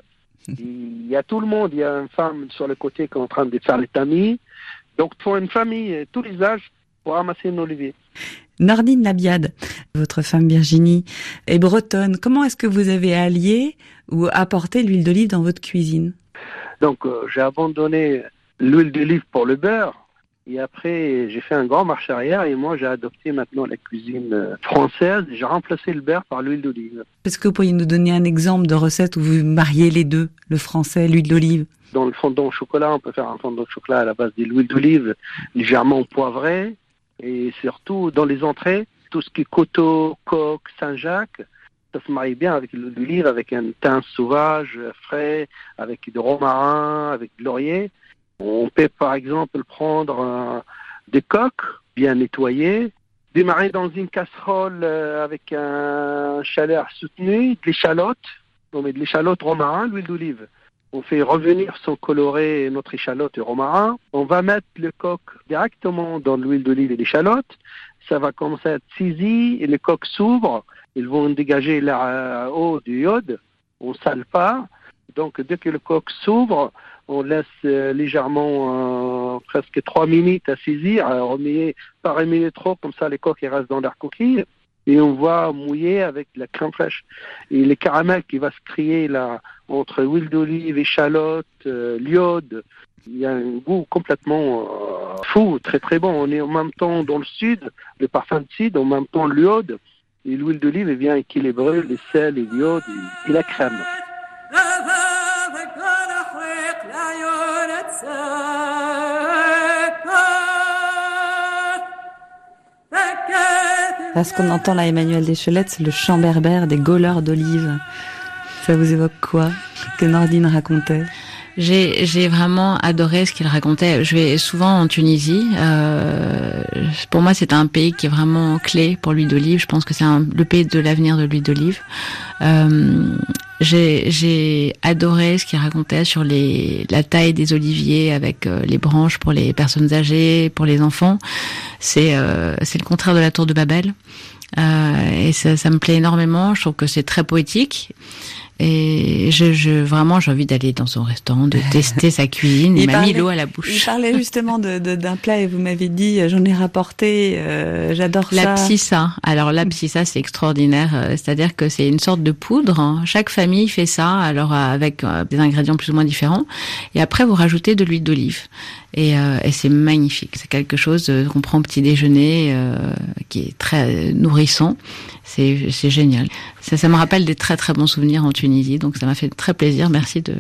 Il y a tout le monde, il y a une femme sur le côté qui est en train de faire les tamis. Donc, il faut une famille, tous les âges, pour ramasser un olivier.
Nordine Labiad, votre femme Virginie, est bretonne. Comment est-ce que vous avez allié ou apporté l'huile d'olive dans votre cuisine?
Donc, euh, j'ai abandonné l'huile d'olive pour le beurre. Et après, j'ai fait un grand marche arrière et moi, j'ai adopté maintenant la cuisine française. J'ai remplacé le beurre par l'huile d'olive.
Est-ce que vous pourriez nous donner un exemple de recette où vous mariez les deux, le français, l'huile d'olive?
Dans le fondant au chocolat, on peut faire un fondant de chocolat à la base de l'huile d'olive légèrement poivrée. Et surtout, dans les entrées, tout ce qui est coteau, coque, Saint-Jacques, ça se marie bien avec l'huile d'olive, avec un thym sauvage, frais, avec du romarin, avec de laurier. On peut par exemple prendre euh, des coques bien nettoyées, démarrer dans une casserole euh, avec un chaleur soutenu, de l'échalote, on met de l'échalote romarin, l'huile d'olive. On fait revenir sans colorer notre échalote et romarin. On va mettre le coq directement dans l'huile d'olive et l'échalote. Ça va commencer à être saisi et les coques s'ouvrent. Ils vont dégager la eau du iode. On ne sale pas. Donc dès que le coq s'ouvre, on laisse euh, légèrement, euh, presque trois minutes à saisir, à remuer, pas remuer trop, comme ça les coques ils restent dans leur coquille. Et on va mouiller avec de la crème fraîche. Et les caramels qui va se créer là, entre huile d'olive, échalote, euh, l'iode, il y a un goût complètement euh, fou, très très bon. On est en même temps dans le sud, le parfum de sud, en même temps l'iode. Et l'huile d'olive vient équilibrer les sels et l'iode et, et la crème.
Là, ce qu'on entend là, Emmanuel Deschelette, c'est le chant berbère des gauleurs d'olive. Ça vous évoque quoi, que Nordine racontait?
J'ai, j'ai vraiment adoré ce qu'il racontait. Je vais souvent en Tunisie. Euh, pour moi, c'est un pays qui est vraiment clé pour l'huile d'olive. Je pense que c'est un, le pays de l'avenir de l'huile d'olive. Euh, j'ai, j'ai adoré ce qu'il racontait sur les, la taille des oliviers avec euh, les branches pour les personnes âgées, pour les enfants. C'est, euh, c'est le contraire de la tour de Babel. Euh, et ça, ça me plaît énormément. Je trouve que c'est très poétique. Et je, je vraiment j'ai envie d'aller dans son restaurant, de tester sa cuisine. Il, il m'a parlait, mis l'eau à la bouche.
Il parlait justement de, de d'un plat et vous m'avez dit j'en ai rapporté, euh, j'adore
la
ça.
La psissa. Alors la psissa c'est extraordinaire, c'est-à-dire que c'est une sorte de poudre. Hein. Chaque famille fait ça, alors avec euh, des ingrédients plus ou moins différents. Et après vous rajoutez de l'huile d'olive. Et, euh, et c'est magnifique. C'est quelque chose euh, qu'on prend au petit déjeuner, euh, qui est très nourrissant. C'est, c'est génial. Ça, ça me rappelle des très très bons souvenirs en Tunisie, donc ça m'a fait très plaisir. Merci de.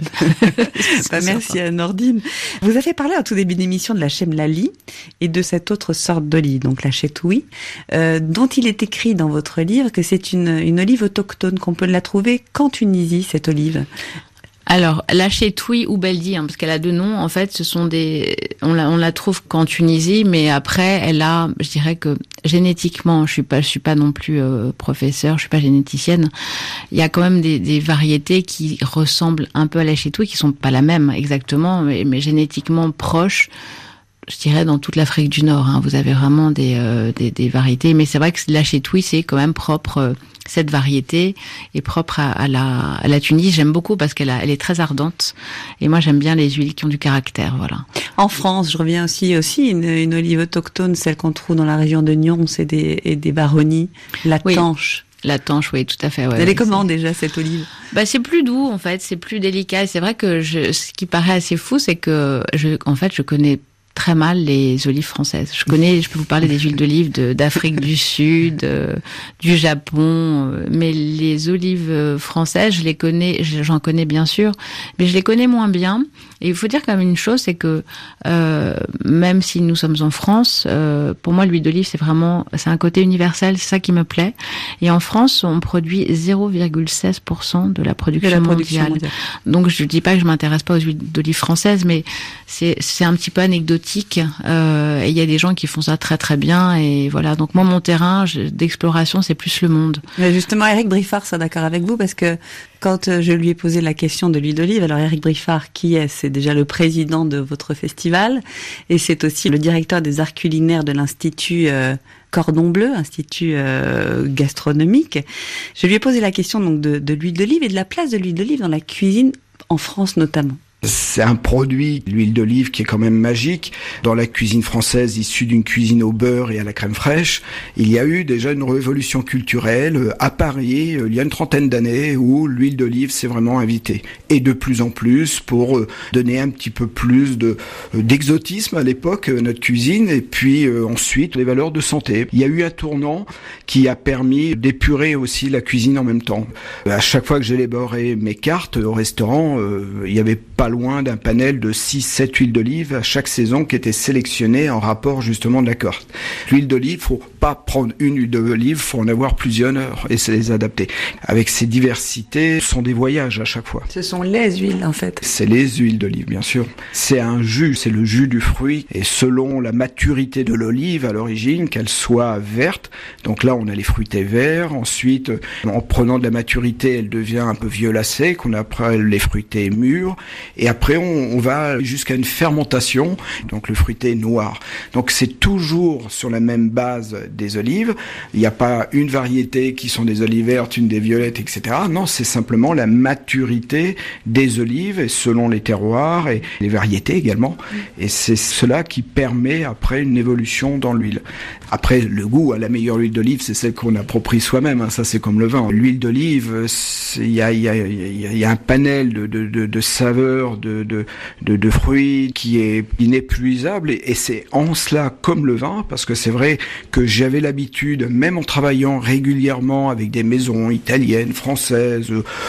bah, merci à Nordine. Vous avez parlé au tout début d'émission de la chemlali et de cette autre sorte d'olive, donc la chetouï, euh, dont il est écrit dans votre livre que c'est une, une olive autochtone, qu'on peut la trouver qu'en Tunisie, cette olive.
Alors, la chetouï ou beldi, hein, parce qu'elle a deux noms, en fait, ce sont des, on la, on la trouve qu'en Tunisie, mais après, elle a, je dirais que génétiquement, je suis pas, je suis pas non plus euh, professeur, je suis pas généticienne. Il y a quand même des, des variétés qui ressemblent un peu à la chetouï, qui sont pas la même exactement, mais, mais génétiquement proches. Je dirais dans toute l'Afrique du Nord, hein, vous avez vraiment des, euh, des, des variétés, mais c'est vrai que la chetouï, c'est quand même propre. Euh, cette variété est propre à, à la à la Tunisie. J'aime beaucoup parce qu'elle a, elle est très ardente et moi j'aime bien les huiles qui ont du caractère, voilà.
En France, je reviens aussi aussi une, une olive autochtone, celle qu'on trouve dans la région de Nyons et des et des baronnies, la
oui.
tanche.
La tanche, oui, tout à fait. Ouais,
Elle est
oui,
comment
c'est...
déjà cette olive?
Bah c'est plus doux en fait, c'est plus délicat. Et c'est vrai que je, ce qui paraît assez fou, c'est que je, en fait, je connais très mal les olives françaises. Je connais, je peux vous parler des huiles d'olive de, d'Afrique du Sud, euh, du Japon, euh, mais les olives françaises, je les connais, j'en connais bien sûr, mais je les connais moins bien. Et il faut dire quand même une chose, c'est que euh, même si nous sommes en France, euh, pour moi l'huile d'olive c'est vraiment, c'est un côté universel, c'est ça qui me plaît. Et en France, on produit zéro virgule seize pour cent de la production,
de la production
mondiale.
mondiale.
Donc je dis pas que je m'intéresse pas aux huiles d'olive françaises, mais c'est c'est un petit peu anecdotique. Euh, et il y a des gens qui font ça très très bien et voilà. Donc moi mon terrain je, d'exploration c'est plus le monde.
Mais justement Eric Briffard sera d'accord avec vous parce que quand je lui ai posé la question de l'huile d'olive, alors Eric Briffard qui est, c'est déjà le président de votre festival et c'est aussi le directeur des arts culinaires de l'Institut euh, Cordon Bleu, institut euh, gastronomique. Je lui ai posé la question donc de, de l'huile d'olive et de la place de l'huile d'olive dans la cuisine en France notamment.
C'est un produit, l'huile d'olive, qui est quand même magique. Dans la cuisine française, issue d'une cuisine au beurre et à la crème fraîche, il y a eu déjà une révolution culturelle à Paris, il y a une trentaine d'années, où l'huile d'olive s'est vraiment invitée. Et de plus en plus, pour donner un petit peu plus de d'exotisme à l'époque, notre cuisine, et puis euh, ensuite, les valeurs de santé. Il y a eu un tournant qui a permis d'épurer aussi la cuisine en même temps. À chaque fois que j'élaborais mes cartes au restaurant, euh, il y avait pas loin d'un panel de six sept huiles d'olive à chaque saison qui étaient sélectionnées en rapport justement de la carte. L'huile d'olive, faut pas prendre une huile d'olive, faut en avoir plusieurs et se les adapter. Avec ces diversités, ce sont des voyages à chaque fois.
Ce sont les huiles en fait.
C'est les huiles d'olive bien sûr. C'est un jus, c'est le jus du fruit et selon la maturité de l'olive à l'origine, qu'elle soit verte, donc là on a les fruités verts, ensuite en prenant de la maturité elle devient un peu violacée, qu'on appelle les fruités mûrs. Et Et après, on, on va jusqu'à une fermentation, donc le fruité est noir. Donc c'est toujours sur la même base des olives. Il n'y a pas une variété qui sont des olives vertes, une des violettes, et cetera. Non, c'est simplement la maturité des olives, et selon les terroirs et les variétés également. Et c'est cela qui permet après une évolution dans l'huile. Après, le goût à la meilleure huile d'olive, c'est celle qu'on approprie soi-même. Hein. Ça, c'est comme le vin. L'huile d'olive, il y a, y, a, y, a, y a un panel de, de, de, de saveurs, de, de, de, de fruits qui est inépuisable. Et, et c'est en cela comme le vin, parce que c'est vrai que j'avais l'habitude, même en travaillant régulièrement avec des maisons italiennes, françaises,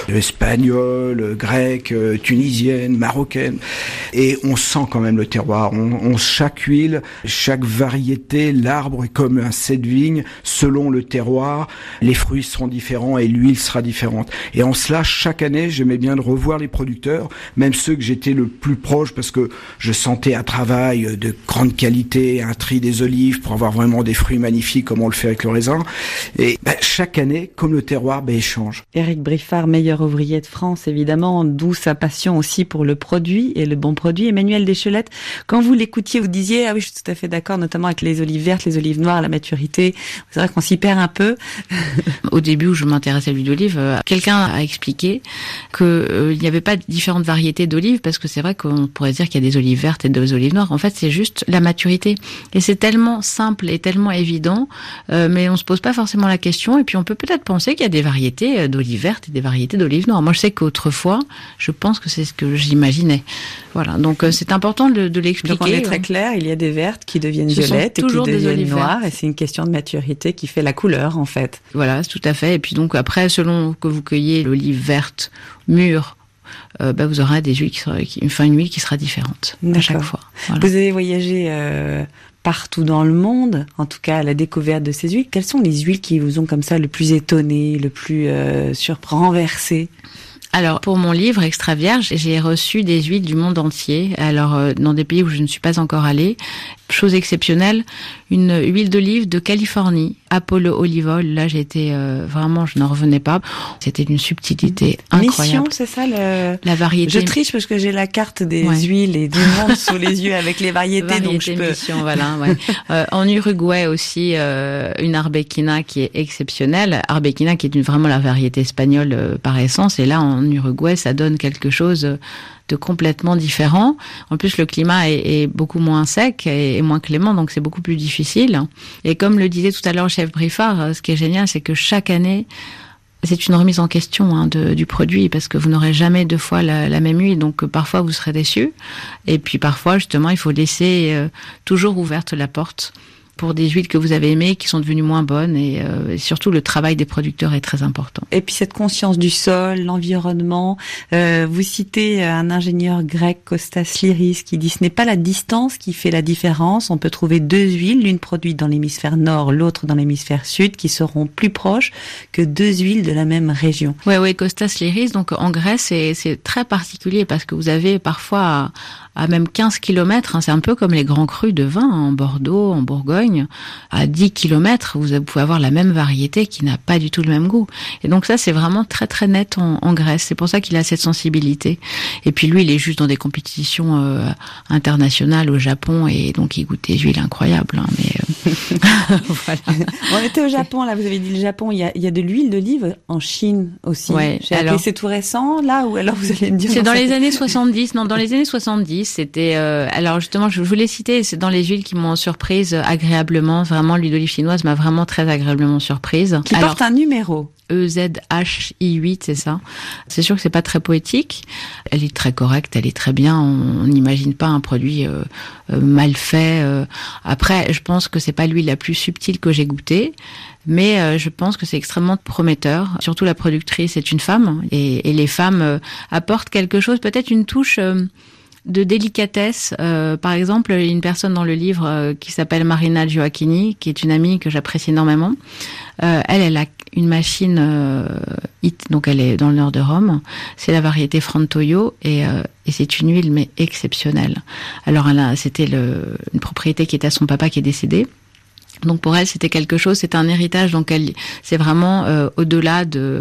espagnoles, grecques, tunisiennes, marocaines, et on sent quand même le terroir. On, on chaque huile, chaque variété, l'arbre est comme un set de vigne, selon le terroir, les fruits seront différents et l'huile sera différente. Et en cela, chaque année, j'aimais bien de revoir les producteurs, même ceux que j'étais le plus proche, parce que je sentais un travail de grande qualité, un tri des olives pour avoir vraiment des fruits magnifiques comme on le fait avec le raisin. Et ben, chaque année, comme le terroir, ben, il change.
Éric Briffard, meilleur ouvrier de France, évidemment, d'où sa passion aussi pour le produit et le bon produit. Emmanuel Deschelette, quand vous l'écoutiez, vous disiez, ah oui, je suis tout à fait d'accord, notamment avec les olives vertes, les olives noires, la maturité. C'est vrai qu'on s'y perd un peu.
Au début où je m'intéressais à l'huile d'olive, euh, quelqu'un a expliqué que euh, il n'y avait pas différentes variétés d'olives, parce que c'est vrai qu'on pourrait dire qu'il y a des olives vertes et des olives noires. En fait, c'est juste la maturité. Et c'est tellement simple et tellement évident, euh, mais on se pose pas forcément la question. Et puis on peut peut-être penser qu'il y a des variétés d'olives vertes et des variétés d'olives noires. Moi, je sais qu'autrefois, je pense que c'est ce que j'imaginais. Voilà. Donc euh, c'est important de, de l'expliquer.
Donc on est très clair, il y a des vertes qui deviennent ce violettes et qui deviennent noires, et c'est une question de maturité qui fait la couleur en fait.
Voilà, tout à fait. Et puis donc après, selon que vous cueillez l'olive verte mûre, euh, bah, vous aurez des huiles qui sera, qui, enfin une huile qui sera différente à chaque fois. Voilà.
Vous avez voyagé euh, partout dans le monde, en tout cas à la découverte de ces huiles. Quelles sont les huiles qui vous ont comme ça le plus étonné, le plus euh, surpris, renversé?
Alors, pour mon livre Extra Vierge, j'ai reçu des huiles du monde entier. Alors, euh, dans des pays où je ne suis pas encore allée. Chose exceptionnelle, une huile d'olive de Californie, Apollo Olive Oil. Là, j'ai été euh, vraiment, je n'en revenais pas. C'était d'une subtilité incroyable.
Mission, c'est ça le...
La variété.
Je triche parce que j'ai la carte des ouais. huiles et du monde sous les yeux avec les variétés, variété, donc je peux.
Mission, voilà. Ouais. euh, en Uruguay aussi, euh, une Arbequina qui est exceptionnelle. Arbequina qui est une, vraiment la variété espagnole euh, par essence. Et là, en Uruguay, ça donne quelque chose de complètement différent. En plus, le climat est, est beaucoup moins sec et, et moins clément, donc c'est beaucoup plus difficile. Et comme le disait tout à l'heure le chef Briffard, ce qui est génial, c'est que chaque année, c'est une remise en question hein, de, du produit, parce que vous n'aurez jamais deux fois la, la même huile, donc euh, parfois vous serez déçus. Et puis parfois, justement, il faut laisser euh, toujours ouverte la porte pour des huiles que vous avez aimées, qui sont devenues moins bonnes, et, euh, et surtout le travail des producteurs est très important.
Et puis cette conscience du sol, l'environnement, euh, vous citez un ingénieur grec, Kostas Liris, qui dit ce n'est pas la distance qui fait la différence, on peut trouver deux huiles, l'une produite dans l'hémisphère nord, l'autre dans l'hémisphère sud, qui seront plus proches que deux huiles de la même région.
Ouais, ouais, Kostas Liris, donc en Grèce, c'est, c'est très particulier, parce que vous avez parfois à, à même quinze kilomètres, hein, c'est un peu comme les grands crus de vin, en Bordeaux, en Bourgogne, à dix kilomètres, vous pouvez avoir la même variété qui n'a pas du tout le même goût. Et donc ça, c'est vraiment très très net en, en Grèce. C'est pour ça qu'il a cette sensibilité. Et puis lui, il est juste dans des compétitions euh, internationales au Japon, et donc il goûte des huiles incroyables. Hein, mais euh... voilà.
On était au Japon, là, vous avez dit le Japon, il y a, il y a de l'huile d'olive en Chine aussi.
Ouais,
alors... C'est tout récent, là, ou alors vous allez me dire...
C'est dans les années soixante-dix. Non, dans les années soixante-dix, c'était... Euh... Alors justement, je voulais citer, c'est dans les huiles qui m'ont surprise agréablement. Vraiment, l'huile d'olive chinoise m'a vraiment très agréablement surprise.
Qui Alors, porte un numéro.
E Z H I huit, c'est ça. C'est sûr que c'est pas très poétique. Elle est très correcte, elle est très bien. On n'imagine pas un produit euh, euh, mal fait. Euh. Après, je pense que c'est pas l'huile la plus subtile que j'ai goûtée, mais euh, je pense que c'est extrêmement prometteur. Surtout la productrice est une femme, et, et les femmes euh, apportent quelque chose, peut-être une touche... Euh, de délicatesse. Euh, par exemple, une personne dans le livre euh, qui s'appelle Marina Gioacchini, qui est une amie que j'apprécie énormément. Euh, elle, elle a une machine euh, hit, donc elle est dans le nord de Rome. C'est la variété Frantoio, et, euh, et c'est une huile mais exceptionnelle. Alors, elle a, c'était le, une propriété qui était à son papa qui est décédé. Donc pour elle, c'était quelque chose, c'est un héritage. Donc elle, c'est vraiment euh, au-delà de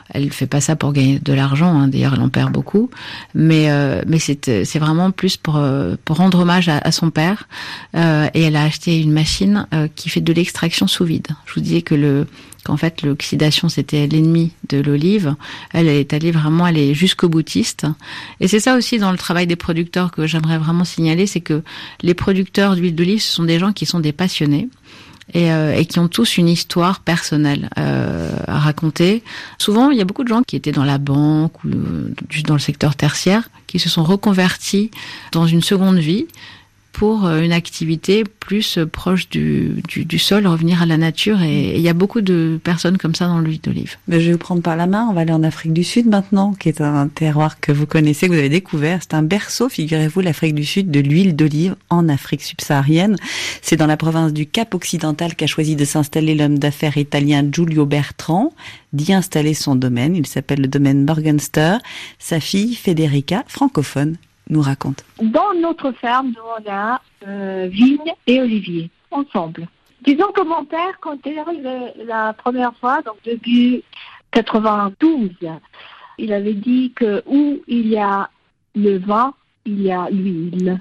Elle fait pas ça pour gagner de l'argent, hein, d'ailleurs elle en perd beaucoup, mais euh, mais c'est c'est vraiment plus pour euh, pour rendre hommage à, à son père. Euh, et elle a acheté une machine euh, qui fait de l'extraction sous vide. Je vous disais que le qu'en fait l'oxydation c'était l'ennemi de l'olive. Elle est allée vraiment aller jusqu'au boutiste. Et c'est ça aussi dans le travail des producteurs que j'aimerais vraiment signaler, c'est que les producteurs d'huile d'olive, ce sont des gens qui sont des passionnés. Et, euh, et qui ont tous une histoire personnelle euh, à raconter. Souvent, il y a beaucoup de gens qui étaient dans la banque ou euh, juste dans le secteur tertiaire, qui se sont reconvertis dans une seconde vie pour une activité plus proche du, du, du sol, revenir à la nature. Et il y a beaucoup de personnes comme ça dans l'huile d'olive.
Mais je vais vous prendre par la main. On va aller en Afrique du Sud maintenant, qui est un terroir que vous connaissez, que vous avez découvert. C'est un berceau, figurez-vous, l'Afrique du Sud, de l'huile d'olive en Afrique subsaharienne. C'est dans la province du Cap Occidental qu'a choisi de s'installer l'homme d'affaires italien Giulio Bertrand, d'y installer son domaine. Il s'appelle le domaine Morgenstern. Sa fille, Federica, francophone, nous raconte.
Dans notre ferme, nous, on a euh, vignes et oliviers, ensemble. Disons que mon père, quand il est arrivé la première fois, donc début quatre-vingt-douze, il avait dit que où il y a le vin, il y a l'huile.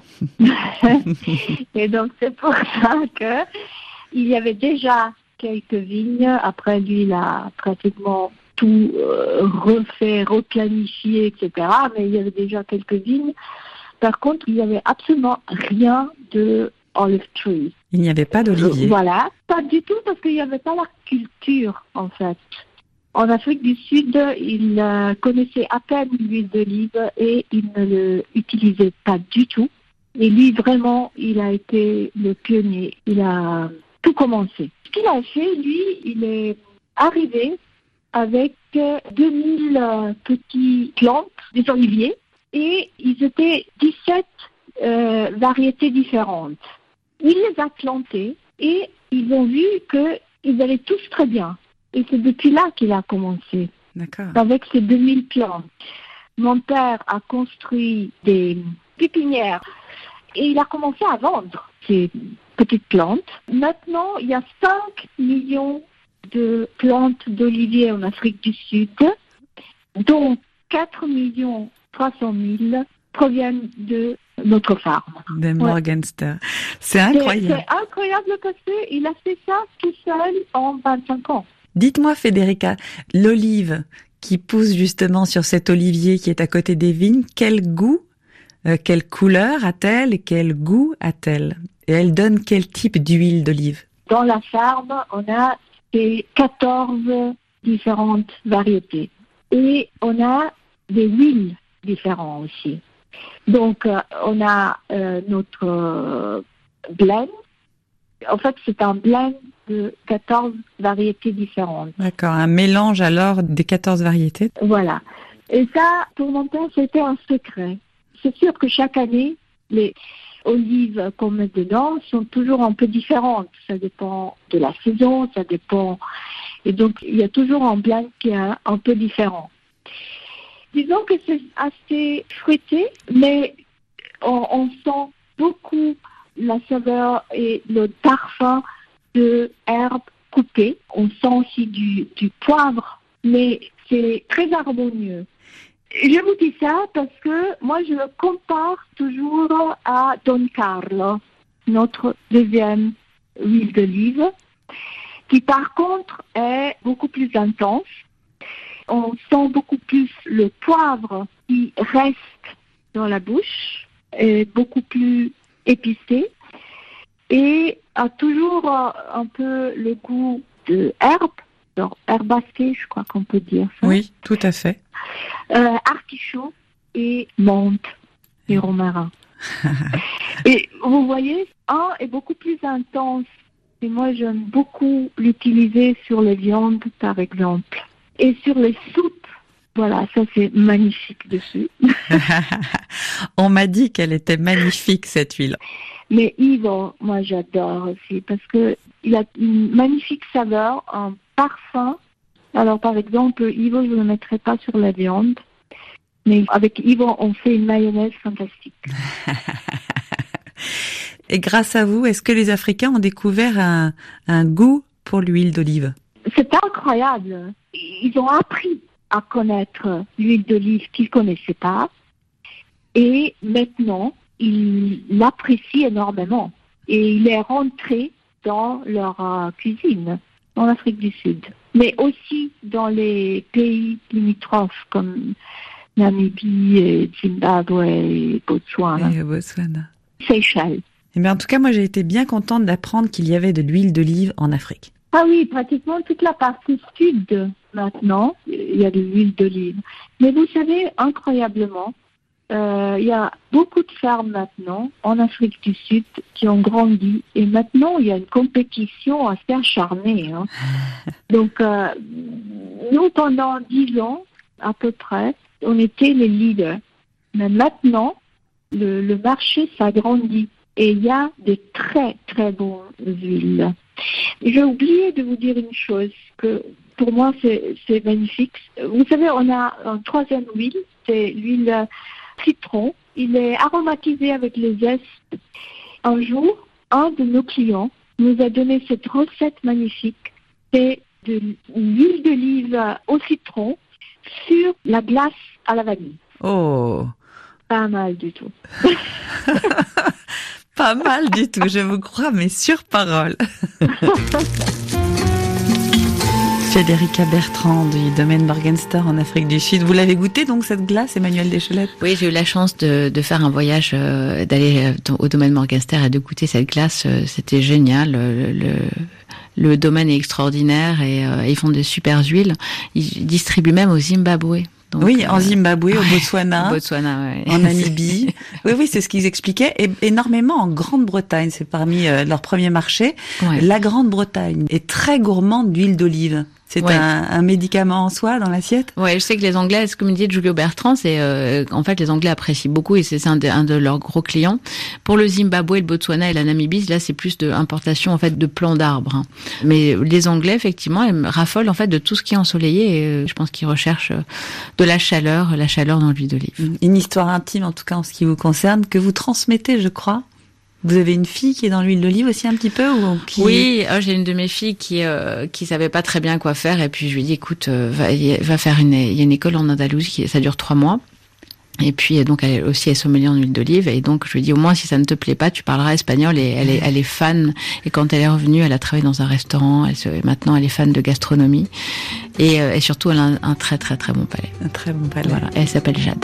Et donc c'est pour ça que il y avait déjà quelques vignes. Après, lui, il a pratiquement tout euh, refait, replanifié, et cetera. Mais il y avait déjà quelques vignes. Par contre, il n'y avait absolument rien de olive tree.
Il n'y avait pas d'olivier.
Euh, voilà, pas du tout, parce qu'il n'y avait pas la culture, en fait. En Afrique du Sud, ils euh, connaissaient à peine l'huile d'olive et ils ne l'utilisaient pas du tout. Et lui, vraiment, il a été le pionnier. Il a tout commencé. Ce qu'il a fait, lui, il est arrivé avec deux mille euh, petits plantes, des oliviers, et ils étaient dix-sept euh, variétés différentes. Il les a plantées et ils ont vu qu'ils allaient tous très bien. Et c'est depuis là qu'il a commencé.
D'accord.
Avec ces deux mille plantes. Mon père a construit des pépinières et il a commencé à vendre ces petites plantes. Maintenant, il y a cinq millions de plantes d'oliviers en Afrique du Sud, dont quatre millions trois cent mille proviennent de notre farm.
De Morgenstern. Ouais. C'est incroyable.
C'est, c'est incroyable parce qu'il a fait ça tout seul en vingt-cinq ans.
Dites-moi, Federica, l'olive qui pousse justement sur cet olivier qui est à côté des vignes, quel goût, euh, quelle couleur a-t-elle et quel goût a-t-elle? Et elle donne quel type d'huile d'olive?
Dans la ferme, on a des quatorze différentes variétés. Et on a des huiles différentes aussi. Donc, euh, on a euh, notre euh, blend. En fait, c'est un blend de quatorze variétés différentes.
D'accord, un mélange alors des quatorze variétés.
Voilà. Et ça, pour mon père, c'était un secret. C'est sûr que chaque année, les olives qu'on met dedans sont toujours un peu différentes. Ça dépend de la saison, ça dépend... Et donc, il y a toujours un blend qui est un, un peu différent. Disons que c'est assez fruité, mais on, on sent beaucoup la saveur et le parfum de herbes coupées. On sent aussi du, du poivre, mais c'est très harmonieux. Je vous dis ça parce que moi, je le compare toujours à Don Carlo, notre deuxième huile d'olive, qui par contre est beaucoup plus intense. On sent beaucoup plus le poivre qui reste dans la bouche, est beaucoup plus épicé et a toujours un peu le goût de herbe, genre herbacée, je crois qu'on peut dire ça.
Oui, tout à fait.
Euh, artichaut et menthe et romarin. Et vous voyez, un est beaucoup plus intense. Et moi, j'aime beaucoup l'utiliser sur les viandes, par exemple. Et sur les soupes, voilà, ça c'est magnifique dessus.
On m'a dit qu'elle était magnifique, cette huile.
Mais Yves, moi j'adore aussi, parce que il a une magnifique saveur, un parfum. Alors par exemple, Yves, je ne le mettrai pas sur la viande, mais avec Yves, on fait une mayonnaise fantastique.
Et grâce à vous, est-ce que les Africains ont découvert un, un goût pour l'huile d'olive?
C'est incroyable. Ils ont appris à connaître l'huile d'olive qu'il ne connaissait pas. Et maintenant, il l'apprécie énormément. Et il est rentré dans leur euh, cuisine, en Afrique du Sud. Mais aussi dans les pays limitrophes comme Namibie, et Zimbabwe, et Botswana.
Et Botswana.
Seychelles.
Eh bien, en tout cas, moi, j'ai été bien contente d'apprendre qu'il y avait de l'huile d'olive en Afrique.
Ah oui, pratiquement toute la partie sud, maintenant, il y a de l'huile d'olive. Mais vous savez, incroyablement, euh, il y a beaucoup de fermes maintenant, en Afrique du Sud, qui ont grandi. Et maintenant, il y a une compétition assez acharnée. Hein. Donc, euh, nous, pendant dix ans, à peu près, on était les leaders. Mais maintenant, le, le marché s'agrandit. Et il y a de très, très bonnes huiles. J'ai oublié de vous dire une chose, que pour moi, c'est, c'est magnifique. Vous savez, on a une troisième huile, c'est l'huile citron. Il est aromatisé avec les zestes. Un jour, un de nos clients nous a donné cette recette magnifique. C'est de l'huile d'olive au citron sur la glace à la vanille.
Oh!
Pas mal du tout.
Pas mal du tout, je vous crois, mais sur parole. Federica Bertrand du domaine Morgenstern en Afrique du Sud. Vous l'avez goûté donc cette glace, Emmanuel Deschelette?
Oui, j'ai eu la chance de, de faire un voyage, euh, d'aller au domaine Morgenstern et de goûter cette glace. C'était génial. Le, le, le domaine est extraordinaire et euh, ils font de super huiles. Ils distribuent même au Zimbabwe. Donc,
oui, en Zimbabwe,
euh,
au Botswana,
au Botswana ouais.
en Namibie. Oui, oui, c'est ce qu'ils expliquaient. Et énormément en Grande-Bretagne, c'est parmi euh, leurs premiers marchés. Ouais. La Grande-Bretagne est très gourmande d'huile d'olive. C'est ouais. un, un médicament en soi dans l'assiette.
Ouais, je sais que les Anglais, ce que me dit Giulio Bertrand, c'est euh, en fait les Anglais apprécient beaucoup et c'est, c'est un, de, un de leurs gros clients. Pour le Zimbabwe, le Botswana et la Namibie, là c'est plus de importation en fait de plants d'arbres. Hein. Mais les Anglais effectivement, ils raffolent en fait de tout ce qui est ensoleillé et euh, je pense qu'ils recherchent de la chaleur, la chaleur dans l'huile d'olive.
Une histoire intime en tout cas en ce qui vous concerne que vous transmettez, je crois. Vous avez une fille qui est dans l'huile d'olive aussi un petit peu ou qui...
Oui, oh, j'ai une de mes filles qui euh, qui savait pas très bien quoi faire et puis je lui ai dit écoute euh, va, va faire une il y a une école en Andalousie qui ça dure trois mois. Et puis donc elle aussi est sommelière en huile d'olive et donc je lui ai dit au moins si ça ne te plaît pas tu parleras espagnol et elle est elle est fan et quand elle est revenue elle a travaillé dans un restaurant elle se, maintenant elle est fan de gastronomie et, euh, et surtout elle a un, un très très très bon palais.
Un très bon palais.
Voilà, elle s'appelle Jade.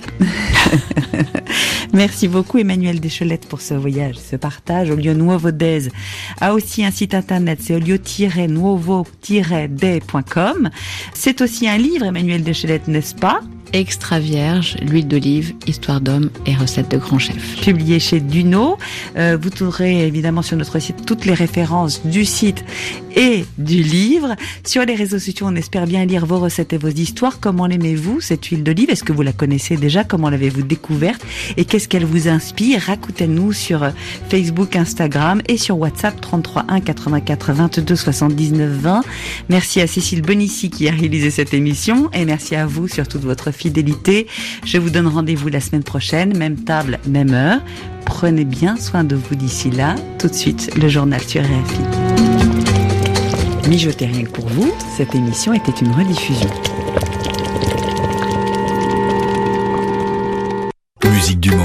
Merci beaucoup Emmanuel Deschelette pour ce voyage, ce partage. Olio Nuovo Dez a aussi un site internet, c'est olio tiret nuovo tiret dez point com. C'est aussi un livre Emmanuel Deschelette, n'est-ce pas?
Extra vierge, l'huile d'olive, histoire d'homme et recettes de grands chefs.
Publié chez Duno. Euh, vous trouverez évidemment sur notre site toutes les références du site et du livre. Sur les réseaux sociaux, on espère bien lire vos recettes et vos histoires. Comment l'aimez-vous, cette huile d'olive? Est-ce que vous la connaissez déjà? Comment l'avez-vous découverte? Et qu'est-ce qu'elle vous inspire? Racontez-nous sur Facebook, Instagram et sur WhatsApp trente-trois un quatre-vingt-quatre vingt-deux soixante-dix-neuf vingt. Merci à Cécile Bonissi qui a réalisé cette émission et merci à vous sur toute votre fidélité. Je vous donne rendez-vous la semaine prochaine, même table, même heure. Prenez bien soin de vous d'ici là. Tout de suite, le journal sur R F I. Mijotez rien que pour vous, cette émission était une rediffusion.